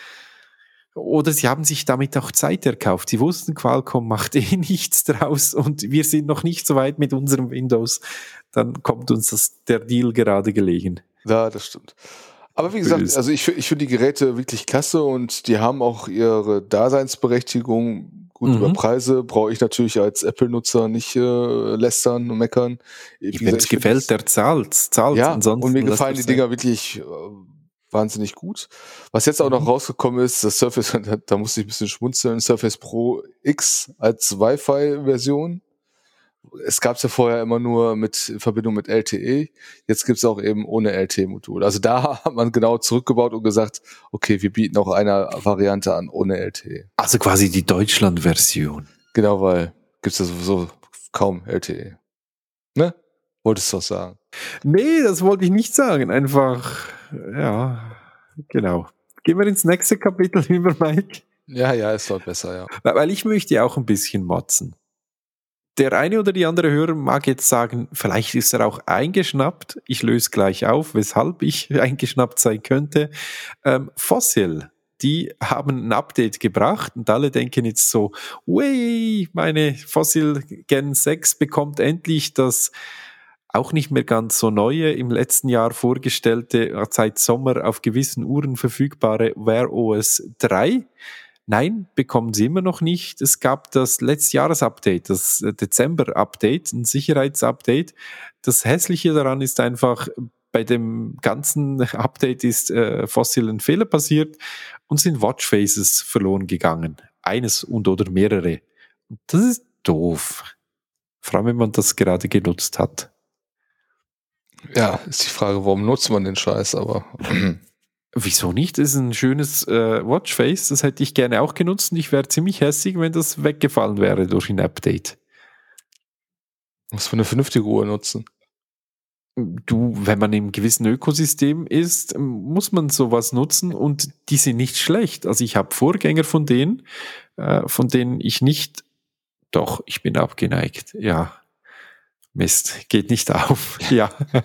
oder sie haben sich damit auch Zeit erkauft. Sie wussten, Qualcomm macht eh nichts draus und wir sind noch nicht so weit mit unserem Windows. Dann kommt uns das, der Deal gerade gelegen. Ja, das stimmt. Aber wie gesagt, Böse. also ich, fi- ich finde die Geräte wirklich klasse und die haben auch ihre Daseinsberechtigung. Gut, Mhm. über Preise brauche ich natürlich als Apple-Nutzer nicht äh, lästern und meckern. Wie Wenn es gesagt, ich find das- gefällt, der zahlt, zahlt. Ja, Ansonsten und mir lässt gefallen er's die Dinger wirklich äh, wahnsinnig gut. Was jetzt auch noch Mhm. rausgekommen ist, das Surface, da, da musste ich ein bisschen schmunzeln, Surface Pro X als Wi-Fi-Version. Es gab es ja vorher immer nur mit in Verbindung mit L T E. Jetzt gibt es auch eben ohne L T E-Modul. Also da hat man genau zurückgebaut und gesagt, okay, wir bieten auch eine Variante an ohne L T E. Also quasi die Deutschland-Version. Genau, weil gibt es ja sowieso kaum L T E. Ne? Wolltest du doch sagen. Nee, das wollte ich nicht sagen. Einfach, ja, genau. Gehen wir ins nächste Kapitel über, Mike. Ja, ja, ist dort besser, ja. Weil ich möchte ja auch ein bisschen motzen. Der eine oder die andere Hörer mag jetzt sagen, vielleicht ist er auch eingeschnappt. Ich löse gleich auf, weshalb ich eingeschnappt sein könnte. Ähm, Fossil, die haben ein Update gebracht und alle denken jetzt so, wey, meine Fossil Gen sechs bekommt endlich das auch nicht mehr ganz so neue, im letzten Jahr vorgestellte, seit Sommer auf gewissen Uhren verfügbare Wear O S drei. Nein, bekommen sie immer noch nicht. Es gab das Letztjahres-Update, das Dezember-Update, ein Sicherheitsupdate. Das Hässliche daran ist einfach, bei dem ganzen Update ist äh, Fossil ein Fehler passiert und sind Watchfaces verloren gegangen. Eines und oder mehrere. Und das ist doof. Vor allem, wenn man das gerade genutzt hat. Ja, ist die Frage, warum nutzt man den Scheiß, aber Wieso nicht? Das ist ein schönes äh, Watchface, das hätte ich gerne auch genutzt und ich wäre ziemlich hässig, wenn das weggefallen wäre durch ein Update. Muss man eine vernünftige Uhr nutzen? Du, wenn man im gewissen Ökosystem ist, muss man sowas nutzen und die sind nicht schlecht. Also ich habe Vorgänger von denen, äh, von denen ich nicht, doch, ich bin abgeneigt, ja. Mist, geht nicht auf. Ja.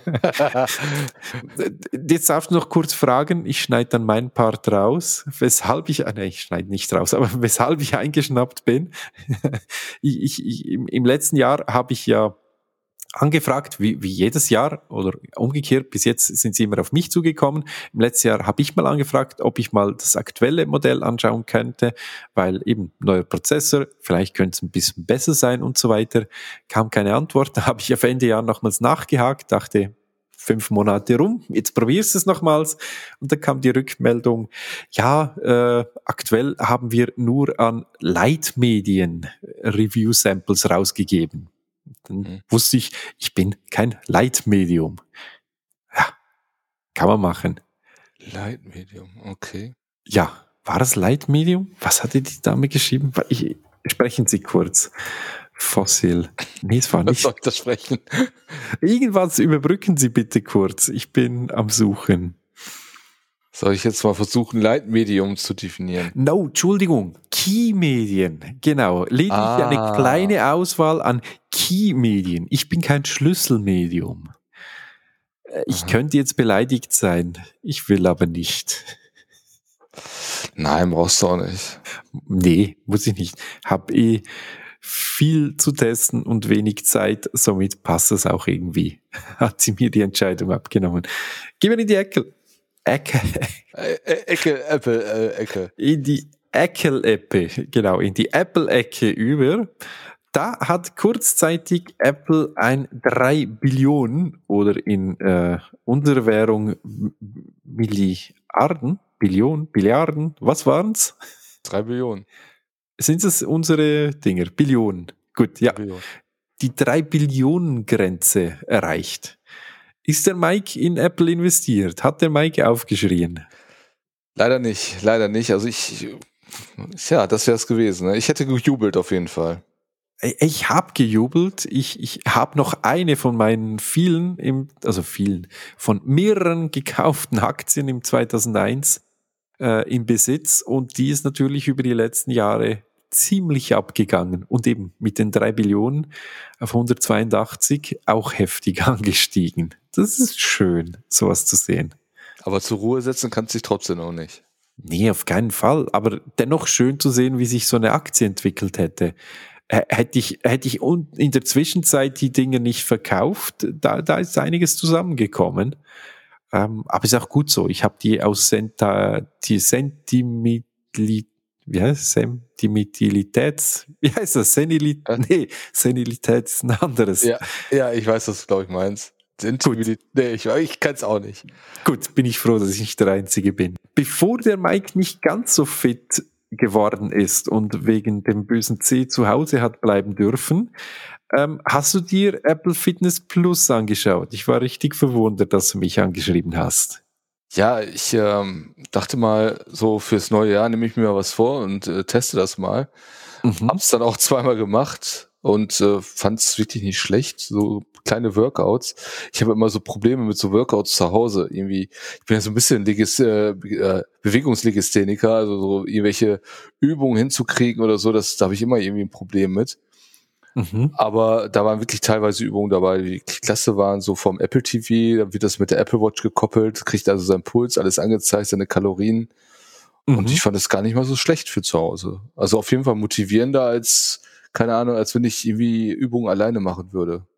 Jetzt darfst du noch kurz fragen, ich schneide dann meinen Part raus, weshalb ich, nee, ich schneide nicht raus, aber weshalb ich eingeschnappt bin. ich, ich, ich, im, Im letzten Jahr habe ich ja angefragt, wie, wie jedes Jahr oder umgekehrt, bis jetzt sind sie immer auf mich zugekommen. Im letzten Jahr habe ich mal angefragt, ob ich mal das aktuelle Modell anschauen könnte, weil eben neuer Prozessor, vielleicht könnte es ein bisschen besser sein und so weiter. Kam keine Antwort. Da habe ich auf Ende Jahr nochmals nachgehakt, dachte, fünf Monate rum, jetzt probierst du es nochmals. Und dann kam die Rückmeldung, ja, äh, aktuell haben wir nur an Leitmedien Review-Samples rausgegeben. Dann mhm. wusste ich, ich bin kein Leitmedium. Ja, kann man machen. Leitmedium, okay. Ja, war das Leitmedium? Was hatte die Dame geschrieben? Ich, sprechen Sie kurz. Fossil. Nee, es war nicht. Was soll ich das sprechen? Irgendwas überbrücken Sie bitte kurz. Ich bin am Suchen. Soll ich jetzt mal versuchen, Leitmedium zu definieren? No, Entschuldigung, Key-Medien. Genau, lediglich ah. eine kleine Auswahl an Key-Medien. Ich bin kein Schlüsselmedium. Ich Aha. könnte jetzt beleidigt sein. Ich will aber nicht. Nein, brauchst du auch nicht. Nee, muss ich nicht. Hab eh viel zu testen und wenig Zeit, somit passt das auch irgendwie. Hat sie mir die Entscheidung abgenommen. Geh mir in die Ecke. Ecke. Ecke, Apple, äh, Ecke. In die Apple-Ecke, genau, in die Apple-Ecke über. Da hat kurzzeitig Apple ein drei Billionen oder in äh, unserer Währung Milliarden, Billionen, Billiarden, was waren's? drei Billionen. Sind es unsere Dinger? Billionen. Gut, ja. Billionen. Die drei Billionen Grenze erreicht. Ist der Mike in Apple investiert? Hat der Mike aufgeschrien? Leider nicht, leider nicht. Also ich, ja, das wäre es gewesen. Ne? Ich hätte gejubelt auf jeden Fall. Ich habe gejubelt. Ich, ich habe noch eine von meinen vielen, im, also vielen, von mehreren gekauften Aktien im zweitausendeins äh, im Besitz und die ist natürlich über die letzten Jahre ziemlich abgegangen und eben mit den drei Billionen auf hundertzweiundachtzig auch heftig angestiegen. Das ist schön, sowas zu sehen. Aber zur Ruhe setzen kannst du dich trotzdem auch nicht. Nee, auf keinen Fall. Aber dennoch schön zu sehen, wie sich so eine Aktie entwickelt hätte. Hätte ich, hätte ich in der Zwischenzeit die Dinge nicht verkauft, da, da ist einiges zusammengekommen. Ähm, aber ist auch gut so. Ich habe die aus Senta, die Sentimitli, wie heißt es? Sentimitilitäts, wie heißt das? Senilit, ja. Nee, Senilität ist ein anderes. Ja, ja, ich weiß, was du, glaube ich, meinst. Sentimität, nee, ich, ich kann es auch nicht. Gut, bin ich froh, dass ich nicht der Einzige bin. Bevor der Mike nicht ganz so fit geworden ist und wegen dem bösen C zu Hause hat bleiben dürfen, ähm, hast du dir Apple Fitness Plus angeschaut? Ich war richtig verwundert, dass du mich angeschrieben hast. Ja, ich ähm, dachte mal, so fürs neue Jahr nehme ich mir mal was vor und äh, teste das mal. Mhm. Hab's dann auch zweimal gemacht und äh, fand es wirklich nicht schlecht. So kleine Workouts. Ich habe immer so Probleme mit so Workouts zu Hause. Irgendwie, ich bin ja so ein bisschen Legis, äh, Bewegungslegistheniker, also so irgendwelche Übungen hinzukriegen oder so, das, da habe ich immer irgendwie ein Problem mit. Mhm. Aber da waren wirklich teilweise Übungen dabei, die klasse waren, so vom Apple T V, dann wird das mit der Apple Watch gekoppelt, kriegt also seinen Puls, alles angezeigt, seine Kalorien. Mhm. Und ich fand es gar nicht mal so schlecht für zu Hause. Also auf jeden Fall motivierender als, keine Ahnung, als wenn ich irgendwie Übungen alleine machen würde.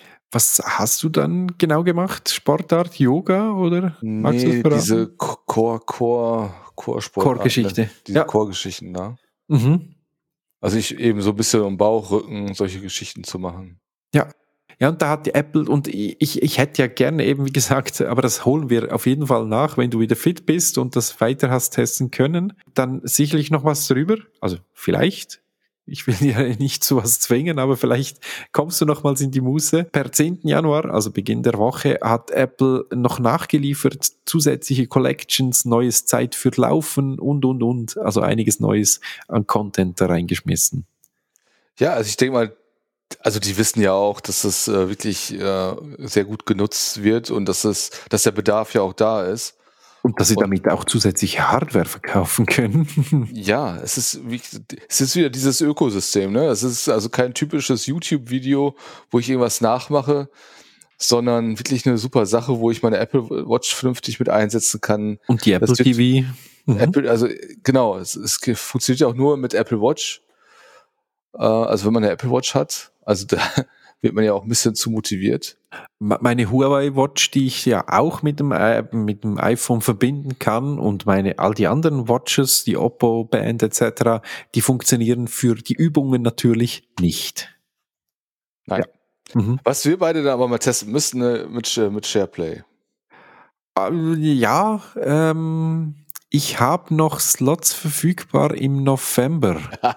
Was hast du dann genau gemacht? Sportart, Yoga oder? Magst nee, diese Core, Core, Core-Sport. Core-Geschichte. Ne? Diese ja. Core-Geschichten da. Mhm. Also ich eben so ein bisschen um Bauch, Rücken, solche Geschichten zu machen. Ja. Ja, und da hat die Apple, und ich, ich hätte ja gerne eben, wie gesagt, aber das holen wir auf jeden Fall nach, wenn du wieder fit bist und das weiter hast testen können, dann sicherlich noch was drüber. Also vielleicht. Ich will ja nicht zu was zwingen, aber vielleicht kommst du nochmals in die Muße. Per zehnten Januar, also Beginn der Woche, hat Apple noch nachgeliefert, zusätzliche Collections, neues Zeit für Laufen und, und, und. Also einiges Neues an Content da reingeschmissen. Ja, also ich denke mal, Also die wissen ja auch, dass es äh, wirklich äh, sehr gut genutzt wird und dass es, dass der Bedarf ja auch da ist. Und dass sie Und damit auch zusätzliche Hardware verkaufen können. ja, es ist wie, es ist wieder dieses Ökosystem, ne? Es ist also kein typisches YouTube-Video, wo ich irgendwas nachmache, sondern wirklich eine super Sache, wo ich meine Apple Watch vernünftig mit einsetzen kann. Und die Apple Das wird- T V. Mhm. Apple, also genau, es, es funktioniert ja auch nur mit Apple Watch. Äh, also wenn man eine Apple Watch hat, also da wird man ja auch ein bisschen zu motiviert. Me- Meine Huawei Watch, die ich ja auch mit dem, äh, mit dem iPhone verbinden kann, und meine all die anderen Watches, die Oppo Band et cetera, die funktionieren für die Übungen natürlich nicht. Nein. Ja. Mhm. Was wir beide dann aber mal testen müssten, ne, mit, äh, mit SharePlay. Ähm, Ja, ähm, ich habe noch Slots verfügbar im November.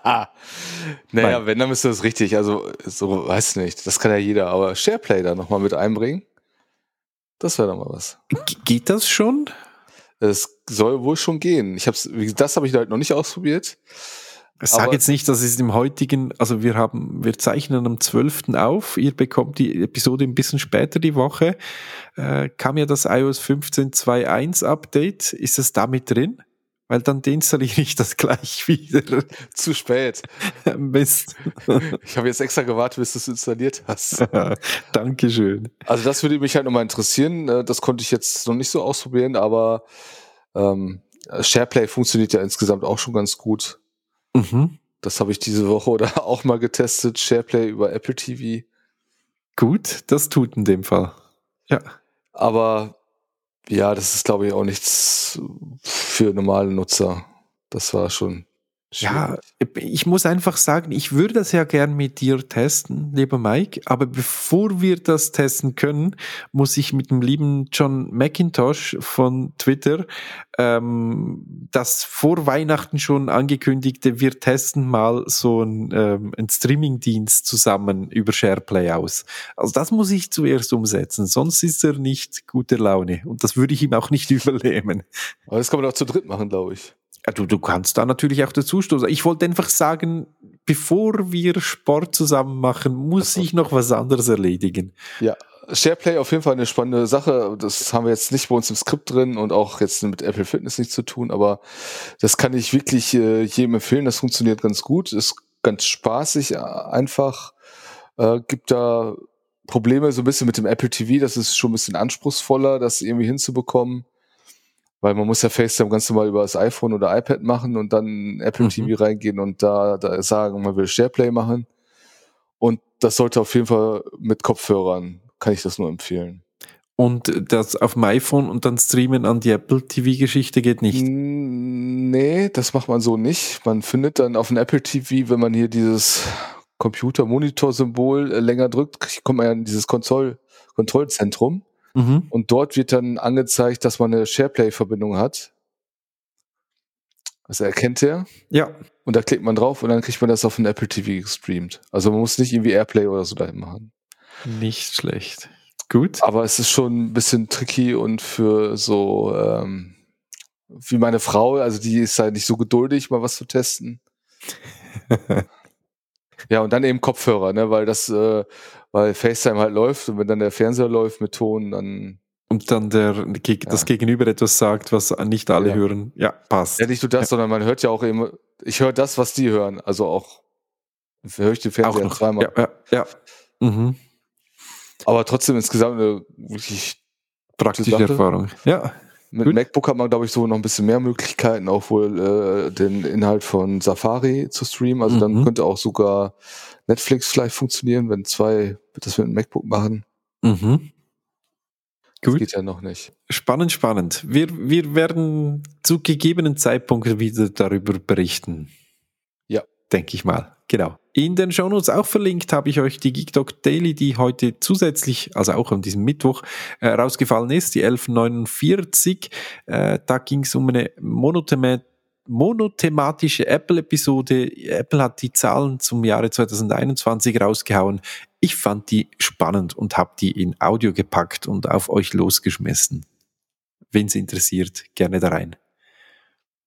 Naja, Nein. wenn, dann müsste das richtig, also so, weiß nicht, das kann ja jeder, aber SharePlay da nochmal mit einbringen, das wäre doch mal was. G- Geht das schon? Es soll wohl schon gehen. Ich hab's, wie- das habe ich halt noch nicht ausprobiert. Ich sage Aber- jetzt nicht, dass es im heutigen, also wir haben, wir zeichnen am zwölften auf, ihr bekommt die Episode ein bisschen später die Woche, äh, kam ja das iOS fünfzehn Punkt zwei Punkt eins Update, ist es da mit drin? Weil dann deinstalliere ich das gleich wieder. Zu spät. Mist. Ich habe jetzt extra gewartet, bis du es installiert hast. Dankeschön. Also das würde mich halt nochmal interessieren. Äh, Das konnte ich jetzt noch nicht so ausprobieren, aber ähm, SharePlay funktioniert ja insgesamt auch schon ganz gut. Mhm. Das habe ich diese Woche oder auch mal getestet. SharePlay über Apple T V. Gut, das tut in dem Fall. Ja. Aber ja, das ist, glaube ich, auch nichts für normale Nutzer. Das war schon Ja, schwierig. ich muss einfach sagen, ich würde das ja gern mit dir testen, lieber Mike, aber bevor wir das testen können, muss ich mit dem lieben John McIntosh von Twitter ähm, das vor Weihnachten schon angekündigte, wir testen mal so ein, ähm, ein Streaming-Dienst zusammen über SharePlay aus. Also das muss ich zuerst umsetzen, sonst ist er nicht guter Laune und das würde ich ihm auch nicht übernehmen. Aber das kann man auch zu dritt machen, glaube ich. Ja, du, du kannst da natürlich auch dazu stoßen. Ich wollte einfach sagen, bevor wir Sport zusammen machen, muss Ach so. ich noch was anderes erledigen. Ja, SharePlay auf jeden Fall eine spannende Sache. Das haben wir jetzt nicht bei uns im Skript drin und auch jetzt mit Apple Fitness nichts zu tun, aber das kann ich wirklich äh, jedem empfehlen. Das funktioniert ganz gut, ist ganz spaßig, äh, einfach. Äh, gibt da Probleme so ein bisschen mit dem Apple T V, das ist schon ein bisschen anspruchsvoller, das irgendwie hinzubekommen. Weil man muss ja FaceTime ganz normal über das iPhone oder iPad machen und dann Apple Mhm. T V reingehen und da, da sagen, man will SharePlay machen. Und das sollte auf jeden Fall mit Kopfhörern, kann ich das nur empfehlen. Und das auf dem iPhone und dann streamen an die Apple T V-Geschichte geht nicht. Mm, Nee, das macht man so nicht. Man findet dann auf dem Apple T V, wenn man hier dieses Computer-Monitor-Symbol äh, länger drückt, kriegt- kommt man ja in dieses Kontroll- Kontrollzentrum. Mhm. Und dort wird dann angezeigt, dass man eine SharePlay-Verbindung hat. Also erkennt er. Ja, Und da klickt man drauf und dann kriegt man das auf den Apple T V gestreamt. Also man muss nicht irgendwie Airplay oder so dahin machen. nicht schlecht. Gut. Aber es ist schon ein bisschen tricky und für so ähm, wie meine Frau, also die ist halt nicht so geduldig, mal was zu testen. Ja, und dann eben Kopfhörer, ne, weil das, äh, weil FaceTime halt läuft und wenn dann der Fernseher läuft mit Ton, dann Und dann der, Geg- das Ja. Gegenüber etwas sagt, was nicht alle Ja. hören. Ja, passt. ja nicht nur das, Ja. sondern man hört ja auch eben, ich höre das, was die hören, also auch höre ich den Auch Fernseher noch. zweimal. Ja, ja, ja. Mhm. Aber trotzdem insgesamt eine wirklich Praktische Sache. Erfahrung. Ja. Mit Gut. MacBook hat man, glaube ich, so noch ein bisschen mehr Möglichkeiten, auch wohl äh, den Inhalt von Safari zu streamen. Also dann Mhm. könnte auch sogar Netflix vielleicht funktionieren, wenn zwei das mit dem MacBook machen. Mhm. Das Gut. geht ja noch nicht. Spannend, spannend. Wir, wir werden zu gegebenen Zeitpunkten wieder darüber berichten. Ja. Denke ich mal. Genau. In den Shownotes auch verlinkt habe ich euch die Geekdoc Daily, die heute zusätzlich, also auch an diesem Mittwoch, äh, rausgefallen ist, die elf neunundvierzig. Äh, da ging es um eine monothema monothematische Apple-Episode. Apple hat die Zahlen zum Jahre zwanzig einundzwanzig rausgehauen. Ich fand die spannend und habe die in Audio gepackt und auf euch losgeschmissen. Wen es interessiert, gerne da rein.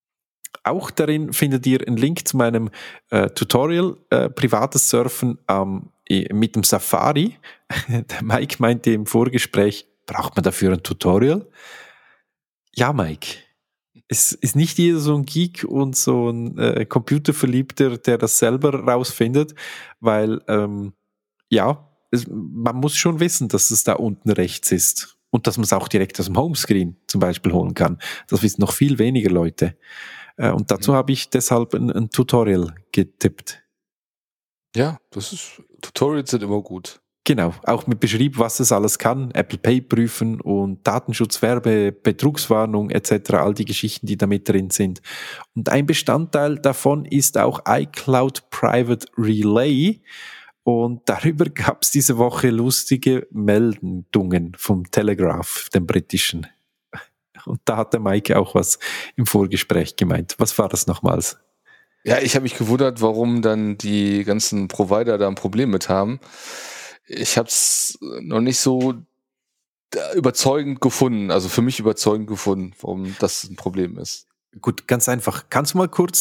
auch darin findet ihr einen Link zu meinem äh, Tutorial, äh, privates Surfen ähm, mit dem Safari. Der Mike meinte im Vorgespräch, braucht man dafür ein Tutorial? Ja, Mike. Es ist nicht jeder so ein Geek und so ein äh, Computerverliebter, der das selber rausfindet, weil, ähm, ja, es, man muss schon wissen, dass es da unten rechts ist und dass man es auch direkt aus dem Homescreen zum Beispiel holen kann. Das wissen noch viel weniger Leute. Äh, und dazu mhm. habe ich deshalb ein, ein Tutorial getippt. Ja, das ist, Tutorials sind immer gut. Genau, auch mit Beschrieb, was es alles kann, Apple Pay prüfen und Datenschutz, Werbe, Betrugswarnung et cetera, all die Geschichten, die da mit drin sind. Und ein Bestandteil davon ist auch iCloud Private Relay und darüber gab es diese Woche lustige Meldungen vom Telegraph, dem britischen. Und da hat der Mike auch was im Vorgespräch gemeint. Was war das nochmals? Ja, ich habe mich gewundert, warum dann die ganzen Provider da ein Problem mit haben. Ich habe es noch nicht so überzeugend gefunden, also für mich überzeugend gefunden, warum das ein Problem ist. Gut, ganz einfach. Kannst du mal kurz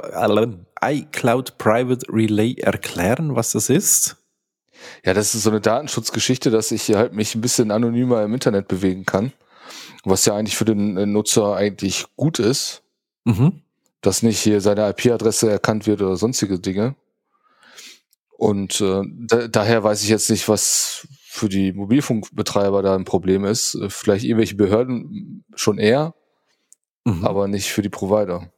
iCloud Private Relay erklären, was das ist? Ja, das ist so eine Datenschutzgeschichte, dass ich halt mich ein bisschen anonymer im Internet bewegen kann, was ja eigentlich für den Nutzer eigentlich gut ist, mhm. dass nicht hier seine I P-Adresse erkannt wird oder sonstige Dinge. Und äh, da, daher weiß ich jetzt nicht, was für die Mobilfunkbetreiber da ein Problem ist. Vielleicht irgendwelche Behörden schon eher, mhm. aber nicht für die Provider.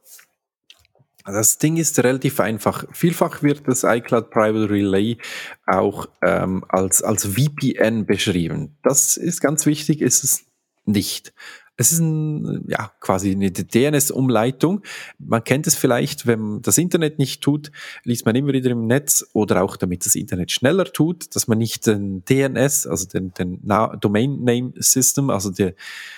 Das Ding ist relativ einfach. Vielfach wird das iCloud Private Relay auch ähm, als, als V P N beschrieben. Das ist ganz wichtig, ist es nicht. Es ist ein, ja, quasi eine D N S-Umleitung. Man kennt es vielleicht, wenn das Internet nicht tut, liest man immer wieder im Netz oder auch damit das Internet schneller tut, dass man nicht den D N S, also den, den Domain Name System, also der,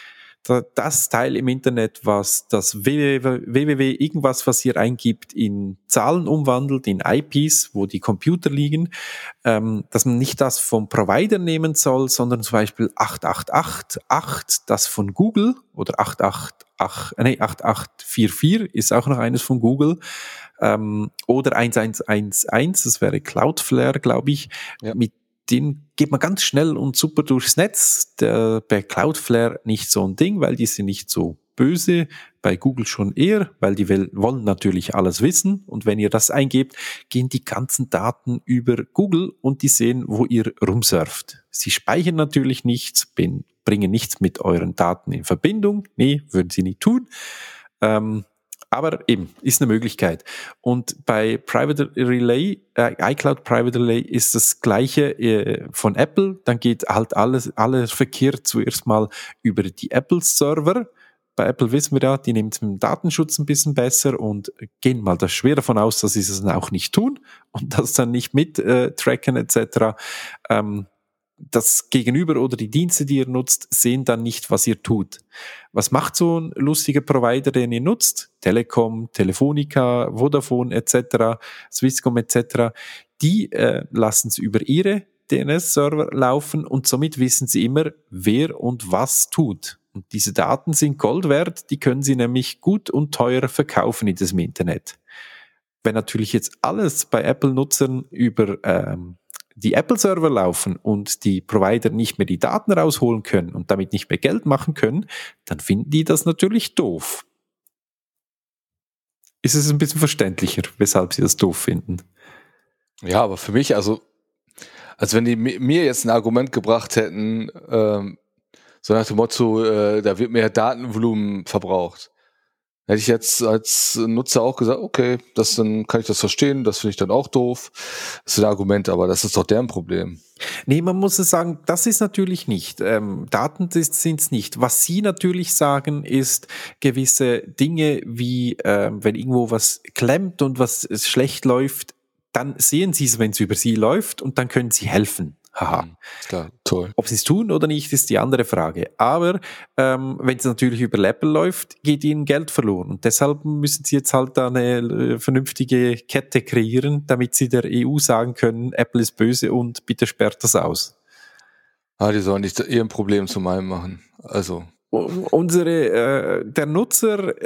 das Teil im Internet, was das www irgendwas, was ihr eingibt, in Zahlen umwandelt, in I Ps, wo die Computer liegen, ähm, dass man nicht das vom Provider nehmen soll, sondern zum Beispiel acht acht acht acht, das von Google, oder acht acht acht, nee, acht acht vier vier ist auch noch eines von Google, ähm, oder eins eins eins eins, das wäre Cloudflare, glaube ich, ja. Mit den geht man ganz schnell und super durchs Netz. Der, bei Cloudflare nicht so ein Ding, weil die sind nicht so böse. Bei Google schon eher, weil die will, wollen natürlich alles wissen. Und wenn ihr das eingebt, gehen die ganzen Daten über Google und die sehen, wo ihr rumsurft. Sie speichern natürlich nichts, bin, bringen nichts mit euren Daten in Verbindung. Nee, würden sie nicht tun. Ähm, Aber eben, ist eine Möglichkeit. Und bei Private Relay, äh, iCloud Private Relay ist das Gleiche äh, von Apple. Dann geht halt alles, alles Verkehr zuerst mal über die Apple-Server. Bei Apple wissen wir ja, die nimmt den Datenschutz ein bisschen besser und gehen mal da schwer davon aus, dass sie es dann auch nicht tun und das dann nicht mit äh, tracken et cetera. Ähm, das Gegenüber oder die Dienste, die ihr nutzt, sehen dann nicht, was ihr tut. Was macht so ein lustiger Provider, den ihr nutzt? Telekom, Telefonica, Vodafone et cetera, Swisscom et cetera. Die äh, lassen es über ihre D N S-Server laufen und somit wissen sie immer, wer und was tut. Und diese Daten sind Gold wert, die können sie nämlich gut und teuer verkaufen in diesem Internet. Wenn natürlich jetzt alles bei Apple-Nutzern über ähm, die Apple-Server laufen und die Provider nicht mehr die Daten rausholen können und damit nicht mehr Geld machen können, dann finden die das natürlich doof. Ist es ein bisschen verständlicher, weshalb sie das doof finden? Ja, aber für mich, also, als wenn die mir jetzt ein Argument gebracht hätten, ähm, so nach dem Motto, äh, da wird mehr Datenvolumen verbraucht. Hätte ich jetzt als Nutzer auch gesagt, okay, das dann kann ich das verstehen, das finde ich dann auch doof. Das ist ein Argument, aber das ist doch deren Problem. Nee, man muss es sagen, das ist natürlich nicht. Ähm, Daten sind es nicht. Was sie natürlich sagen, ist gewisse Dinge wie, ähm, wenn irgendwo was klemmt und was schlecht läuft, dann sehen sie es, wenn es über sie läuft und dann können sie helfen. Haha. Klar, toll. Ob sie es tun oder nicht, ist die andere Frage. Aber ähm, wenn es natürlich über Apple läuft, geht ihnen Geld verloren. Und deshalb müssen sie jetzt halt eine äh, vernünftige Kette kreieren, damit sie der E U sagen können, Apple ist böse und bitte sperrt das aus. Ah, die sollen nicht ihr ein Problem zu meinem machen. Also. Unsere, äh, der Nutzer, äh,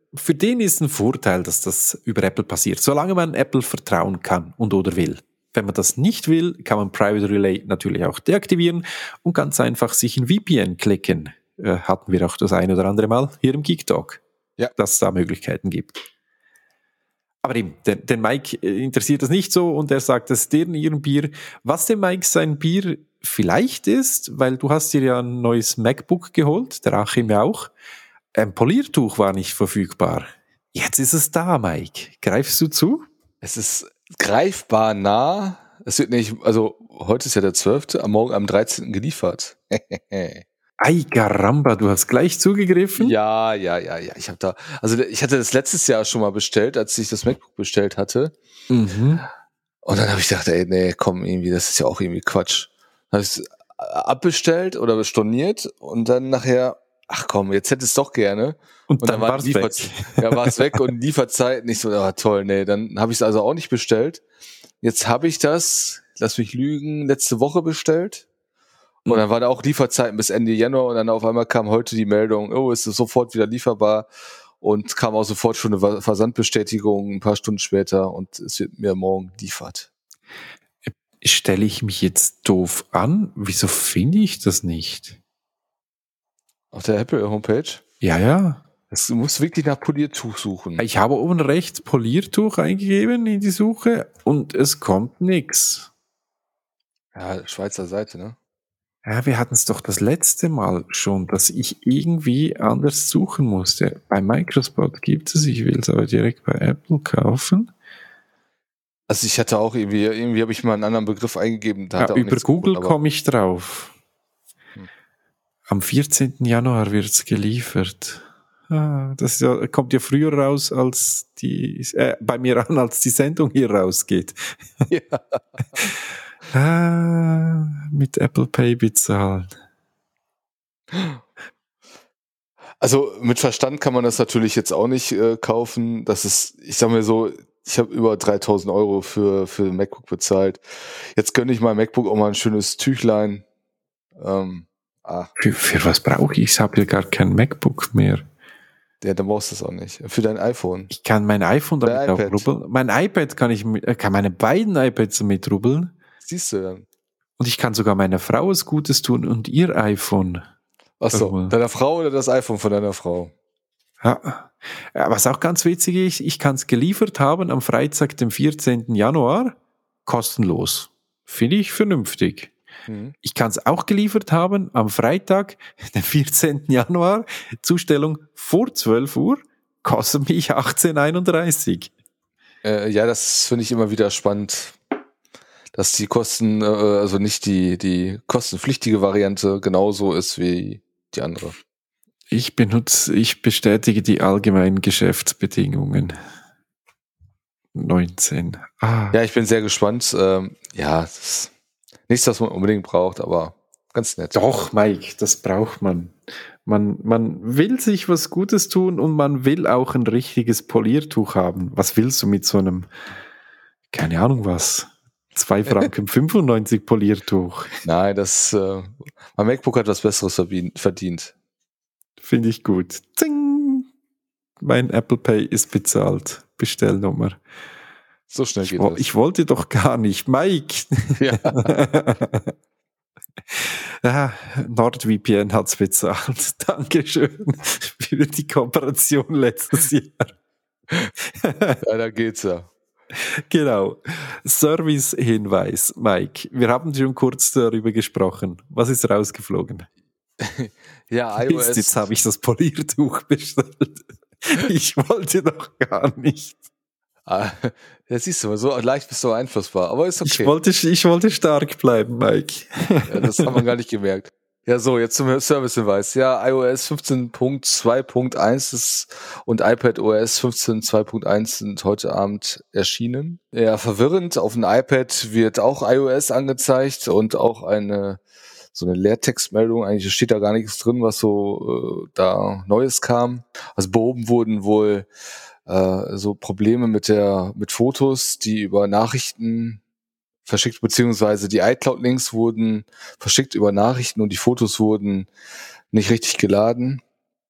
für den ist ein Vorteil, dass das über Apple passiert, solange man Apple vertrauen kann und oder will. Wenn man das nicht will, kann man Private Relay natürlich auch deaktivieren und ganz einfach sich ein V P N klicken. Äh, hatten wir auch das ein oder andere Mal hier im Geek Talk, Ja. dass es da Möglichkeiten gibt. Aber eben, den, den Mike interessiert das nicht so und er sagt, das ist deren ihren Bier. Was dem Mike sein Bier vielleicht ist, weil du hast dir ja ein neues MacBook geholt, der Achim ja auch. Ein Poliertuch war nicht verfügbar. Jetzt ist es da, Mike. Greifst du zu? Es ist greifbar nah. Es wird nicht, also heute ist ja der zwölfte, am Morgen am dreizehnten geliefert. Ay, caramba, du hast gleich zugegriffen? Ja, ja, ja, ja. Ich habe da, also ich hatte das letztes Jahr schon mal bestellt, als ich das MacBook bestellt hatte. Mhm. Und dann habe ich gedacht, ey, nee, komm, irgendwie, das ist ja auch irgendwie Quatsch. Dann habe ich es abbestellt oder storniert und dann nachher, ach komm, jetzt hätte es doch gerne. Und, Und dann, dann war war's die weg. Ja, war es weg und Lieferzeit nicht so, ah, toll, nee, dann habe ich es also auch nicht bestellt. Jetzt habe ich das, lass mich lügen, letzte Woche bestellt. Und dann war da auch Lieferzeiten bis Ende Januar und dann auf einmal kam heute die Meldung, oh, ist es sofort wieder lieferbar und kam auch sofort schon eine Versandbestätigung ein paar Stunden später und es wird mir morgen liefert. Stelle ich mich jetzt doof an? Wieso finde ich das nicht? Auf der Apple-Homepage? Ja, ja. Du musst wirklich nach Poliertuch suchen. Ich habe oben rechts Poliertuch eingegeben in die Suche und es kommt nix. Ja, Schweizer Seite, ne? Ja, wir hatten es doch das letzte Mal schon, dass ich irgendwie anders suchen musste. Bei Microspot gibt es, ich will es aber direkt bei Apple kaufen. Also ich hatte auch irgendwie, irgendwie habe ich mal einen anderen Begriff eingegeben. Da hat Ja, er auch über nichts Google gefunden, komme ich drauf. Hm. Am vierzehnten Januar wird es geliefert. Ah, das ist ja, kommt ja früher raus, als die, äh, bei mir an, als die Sendung hier rausgeht. Ja. Ah, mit Apple Pay bezahlen. Also mit Verstand kann man das natürlich jetzt auch nicht äh, kaufen. Das ist, ich sag mir so, ich habe über dreitausend Euro für für ein MacBook bezahlt. Jetzt gönne ich mein MacBook auch mal ein schönes Tüchlein. Ähm, ah, Für, für was brauche ich? Ich habe ja gar kein MacBook mehr. ja, dann brauchst du es auch nicht. Für dein iPhone. Ich kann mein iPhone damit Dein auch iPad. rubbeln. Mein iPad kann ich, mit- äh, kann meine beiden iPads damit rubbeln. Siehst du dann. Und ich kann sogar meiner Frau was Gutes tun und ihr iPhone. Achso, Rubbeln. deiner Frau oder das iPhone von deiner Frau? Ja. Ja, was auch ganz witzig ist, ich kann es geliefert haben am Freitag, dem vierzehnten Januar, kostenlos. Finde ich vernünftig. Mhm. Ich kann es auch geliefert haben am Freitag, den vierzehnten Januar, Zustellung vor zwölf Uhr, kostet mich achtzehn einunddreißig. Äh, ja, das finde ich immer wieder spannend, dass die Kosten, äh, also nicht die, die kostenpflichtige Variante genauso ist wie die andere. Ich benutze, ich bestätige die allgemeinen Geschäftsbedingungen. neunzehn. Ah. Ja, ich bin sehr gespannt. Ähm, ja, das ist nichts, was man unbedingt braucht, aber ganz nett. Doch, Mike, das braucht man. Man, man will sich was Gutes tun und man will auch ein richtiges Poliertuch haben. Was willst du mit so einem, keine Ahnung was, zwei Franken fünfundneunzig Poliertuch? Nein, das, äh, mein MacBook hat was Besseres verdient. Finde ich gut. Zing! Mein Apple Pay ist bezahlt. Bestellnummer. So schnell geht Ich, wo- das. ich wollte doch gar nicht. Mike! Ja. Ja, NordVPN hat's bezahlt. Dankeschön für die Kooperation letztes Jahr. Ja, da geht's ja. Genau. Service-Hinweis, Mike. Wir haben schon kurz darüber gesprochen. Was ist rausgeflogen? Ja, Mist, iOS. jetzt habe ich das Poliertuch bestellt. Ich wollte doch gar nicht. Ah, ja, siehst du mal, so leicht bist du einflussbar, aber ist okay. Ich wollte, ich wollte stark bleiben, Mike. Ja, das haben wir gar nicht gemerkt. Ja, so, jetzt zum Service-Hinweis. Ja, iOS fünfzehn Punkt zwei Punkt eins ist und iPadOS fünfzehn Punkt zwei Punkt eins sind heute Abend erschienen. Ja, verwirrend. Auf dem iPad wird auch iOS angezeigt und auch eine so eine Leertextmeldung. Eigentlich steht da gar nichts drin, was so äh, da Neues kam. Also behoben wurden wohl äh, so Probleme mit der mit Fotos, die über Nachrichten verschickt, beziehungsweise die iCloud-Links wurden verschickt über Nachrichten und die Fotos wurden nicht richtig geladen.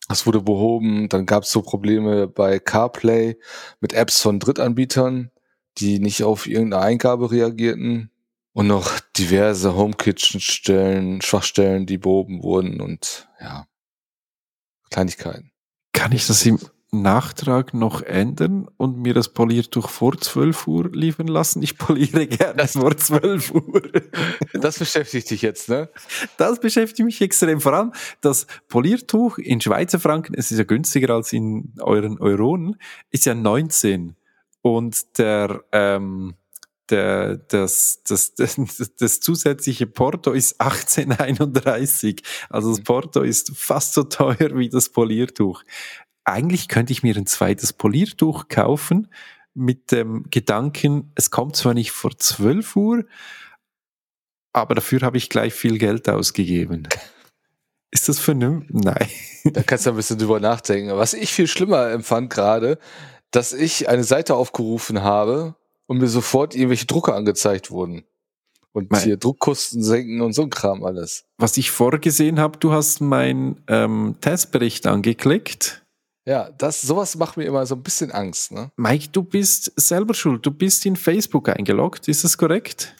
Das wurde behoben. Dann gab es so Probleme bei CarPlay mit Apps von Drittanbietern, die nicht auf irgendeine Eingabe reagierten. Und noch diverse HomeKit-Stellen, Schwachstellen, die behoben wurden und ja, Kleinigkeiten. Kann ich das im Nachtrag noch ändern und mir das Poliertuch vor zwölf Uhr liefern lassen? Ich poliere gerne das vor zwölf Uhr. Das beschäftigt dich jetzt, ne? Das beschäftigt mich extrem. Vor allem das Poliertuch in Schweizer Franken, es ist ja günstiger als in euren Euronen, ist ja neunzehn. Und der, ähm, der, das, das, das, das zusätzliche Porto ist achtzehn einunddreißig. Also das Porto ist fast so teuer wie das Poliertuch. Eigentlich könnte ich mir ein zweites Poliertuch kaufen mit dem Gedanken, es kommt zwar nicht vor zwölf Uhr, aber dafür habe ich gleich viel Geld ausgegeben. Ist das vernünftig? Nein. Da kannst du ein bisschen drüber nachdenken. Was ich viel schlimmer empfand gerade, dass ich eine Seite aufgerufen habe und mir sofort irgendwelche Drucke angezeigt wurden. Und Nein. hier Druckkosten senken und so ein Kram alles. Was ich vorgesehen habe, du hast meinen ähm, Testbericht angeklickt. Ja, das, sowas macht mir immer so ein bisschen Angst, ne? Mike, du bist selber schuld. Du bist in Facebook eingeloggt. Ist das korrekt?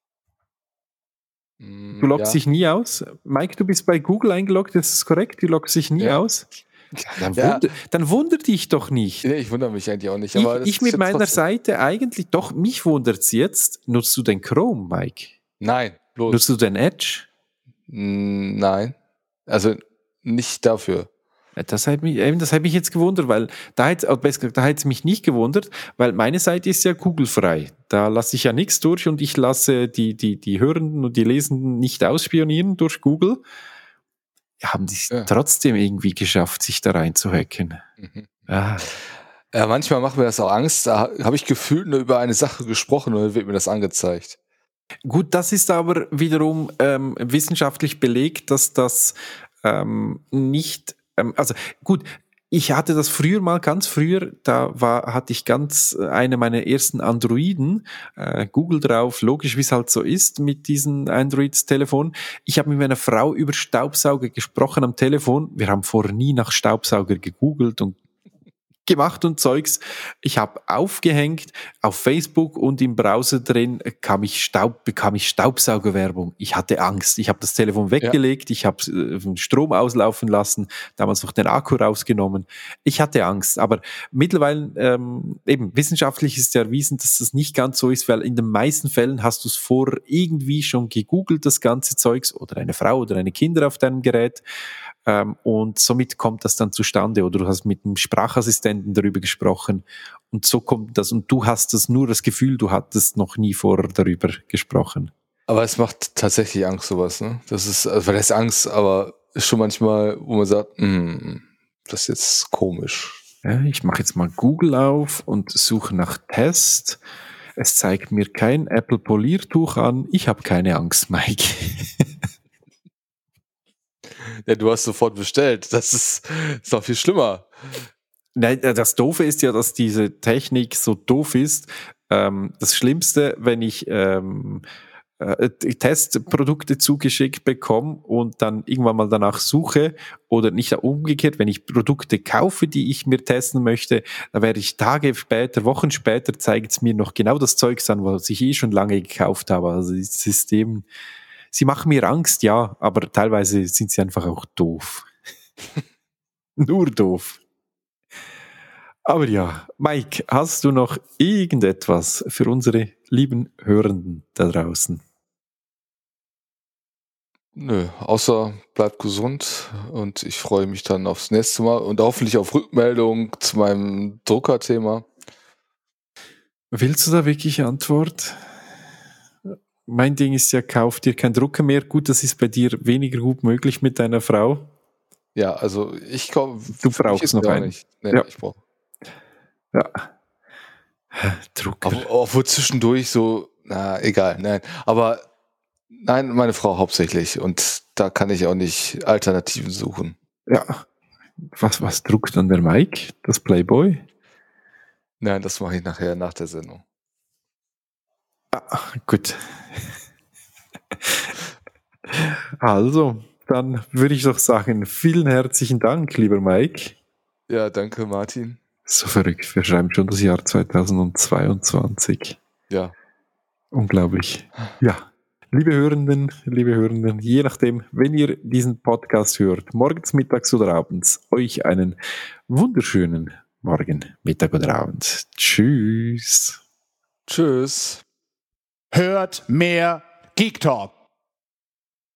Mm, Du loggst ja. dich nie aus. Mike, du bist bei Google eingeloggt. Ist das korrekt? Du loggst dich nie Ja. aus. Dann, Ja. wunder, dann wunder dich doch nicht. Nee, ich wundere mich eigentlich auch nicht. Aber Ich, das ich ist mit jetzt meiner trotzdem- Seite eigentlich, doch, mich wundert's jetzt. Nutzt du den Chrome, Mike? Nein, bloß. Nutzt du den Edge? Mm, Nein. Also nicht dafür. Ja, Das hat mich, eben, das hat mich jetzt gewundert, weil da hat da hat es mich nicht gewundert, weil meine Seite ist ja kugelfrei. Da lasse ich ja nichts durch und ich lasse die, die, die Hörenden und die Lesenden nicht ausspionieren durch Google. Ja, haben die es Ja. trotzdem irgendwie geschafft, sich da reinzuhacken. Mhm. Ah. Ja, manchmal macht mir das auch Angst. Da habe ich gefühlt nur über eine Sache gesprochen und dann wird mir das angezeigt. Gut, das ist aber wiederum ähm, wissenschaftlich belegt, dass das ähm, nicht, ähm, also gut, ich hatte das früher mal, ganz früher, da war, hatte ich ganz äh, eine meiner ersten Androiden, äh, Google drauf, logisch, wie es halt so ist mit diesen Android-Telefonen. Ich habe mit meiner Frau über Staubsauger gesprochen am Telefon. Wir haben vorher nie nach Staubsauger gegoogelt und gemacht und Zeugs. Ich habe aufgehängt auf Facebook und im Browser drin kam ich Staub, bekam ich Staubsaugerwerbung. Ich hatte Angst. Ich habe das Telefon weggelegt, ich habe äh, Strom auslaufen lassen, damals noch den Akku rausgenommen. Ich hatte Angst, aber mittlerweile ähm, eben wissenschaftlich ist ja erwiesen, dass das nicht ganz so ist, weil in den meisten Fällen hast du es vor irgendwie schon gegoogelt, das ganze Zeugs, oder eine Frau oder eine Kinder auf deinem Gerät. Ähm, und somit kommt das dann zustande, oder du hast mit einem Sprachassistenten darüber gesprochen und so kommt das, und du hast das nur das Gefühl, du hattest noch nie vorher darüber gesprochen. Aber es macht tatsächlich Angst, sowas, ne? Das ist, also, weil das ist Angst, aber ist schon manchmal, wo man sagt, mm, das ist jetzt komisch. Ja, ich mache jetzt mal Google auf und suche nach Test. Es zeigt mir kein Apple Poliertuch an. Ich habe keine Angst, Mike. Ja, du hast sofort bestellt. Das ist, ist noch viel schlimmer. Nein, das Doofe ist ja, dass diese Technik so doof ist. Ähm, das Schlimmste, wenn ich ähm, äh, Testprodukte zugeschickt bekomme und dann irgendwann mal danach suche, oder nicht umgekehrt, wenn ich Produkte kaufe, die ich mir testen möchte, dann werde ich Tage später, Wochen später, zeigt es mir noch genau das Zeugs an, was ich eh schon lange gekauft habe. Also das System, sie machen mir Angst, ja, aber teilweise sind sie einfach auch doof. Nur doof. Aber ja, Mike, hast du noch irgendetwas für unsere lieben Hörenden da draußen? Nö, außer bleibt gesund und ich freue mich dann aufs nächste Mal und hoffentlich auf Rückmeldung zu meinem Druckerthema. Willst du da wirklich Antwort? Mein Ding ist ja, kauf dir keinen Drucker mehr. Gut, das ist bei dir weniger gut möglich mit deiner Frau. Ja, also ich komme. Du brauchst noch einen. Nicht. Nee, Ja. ich brauche. Ja. Drucker. Auch, auch wo zwischendurch so, na, egal, nein. Aber nein, meine Frau hauptsächlich. Und da kann ich auch nicht Alternativen suchen. Ja. Was, was druckt dann der Mike? Das Playboy? Nein, das mache ich nachher nach der Sendung. Ah, gut. Also, dann würde ich doch sagen, vielen herzlichen Dank, lieber Mike. Ja, danke, Martin. So verrückt, wir schreiben schon das Jahr zweitausendzweiundzwanzig. Ja. Unglaublich. Ja, liebe Hörenden, liebe Hörenden, je nachdem, wenn ihr diesen Podcast hört, morgens, mittags oder abends, euch einen wunderschönen Morgen, Mittag oder Abend. Tschüss. Tschüss. Hört mehr Geek Talk.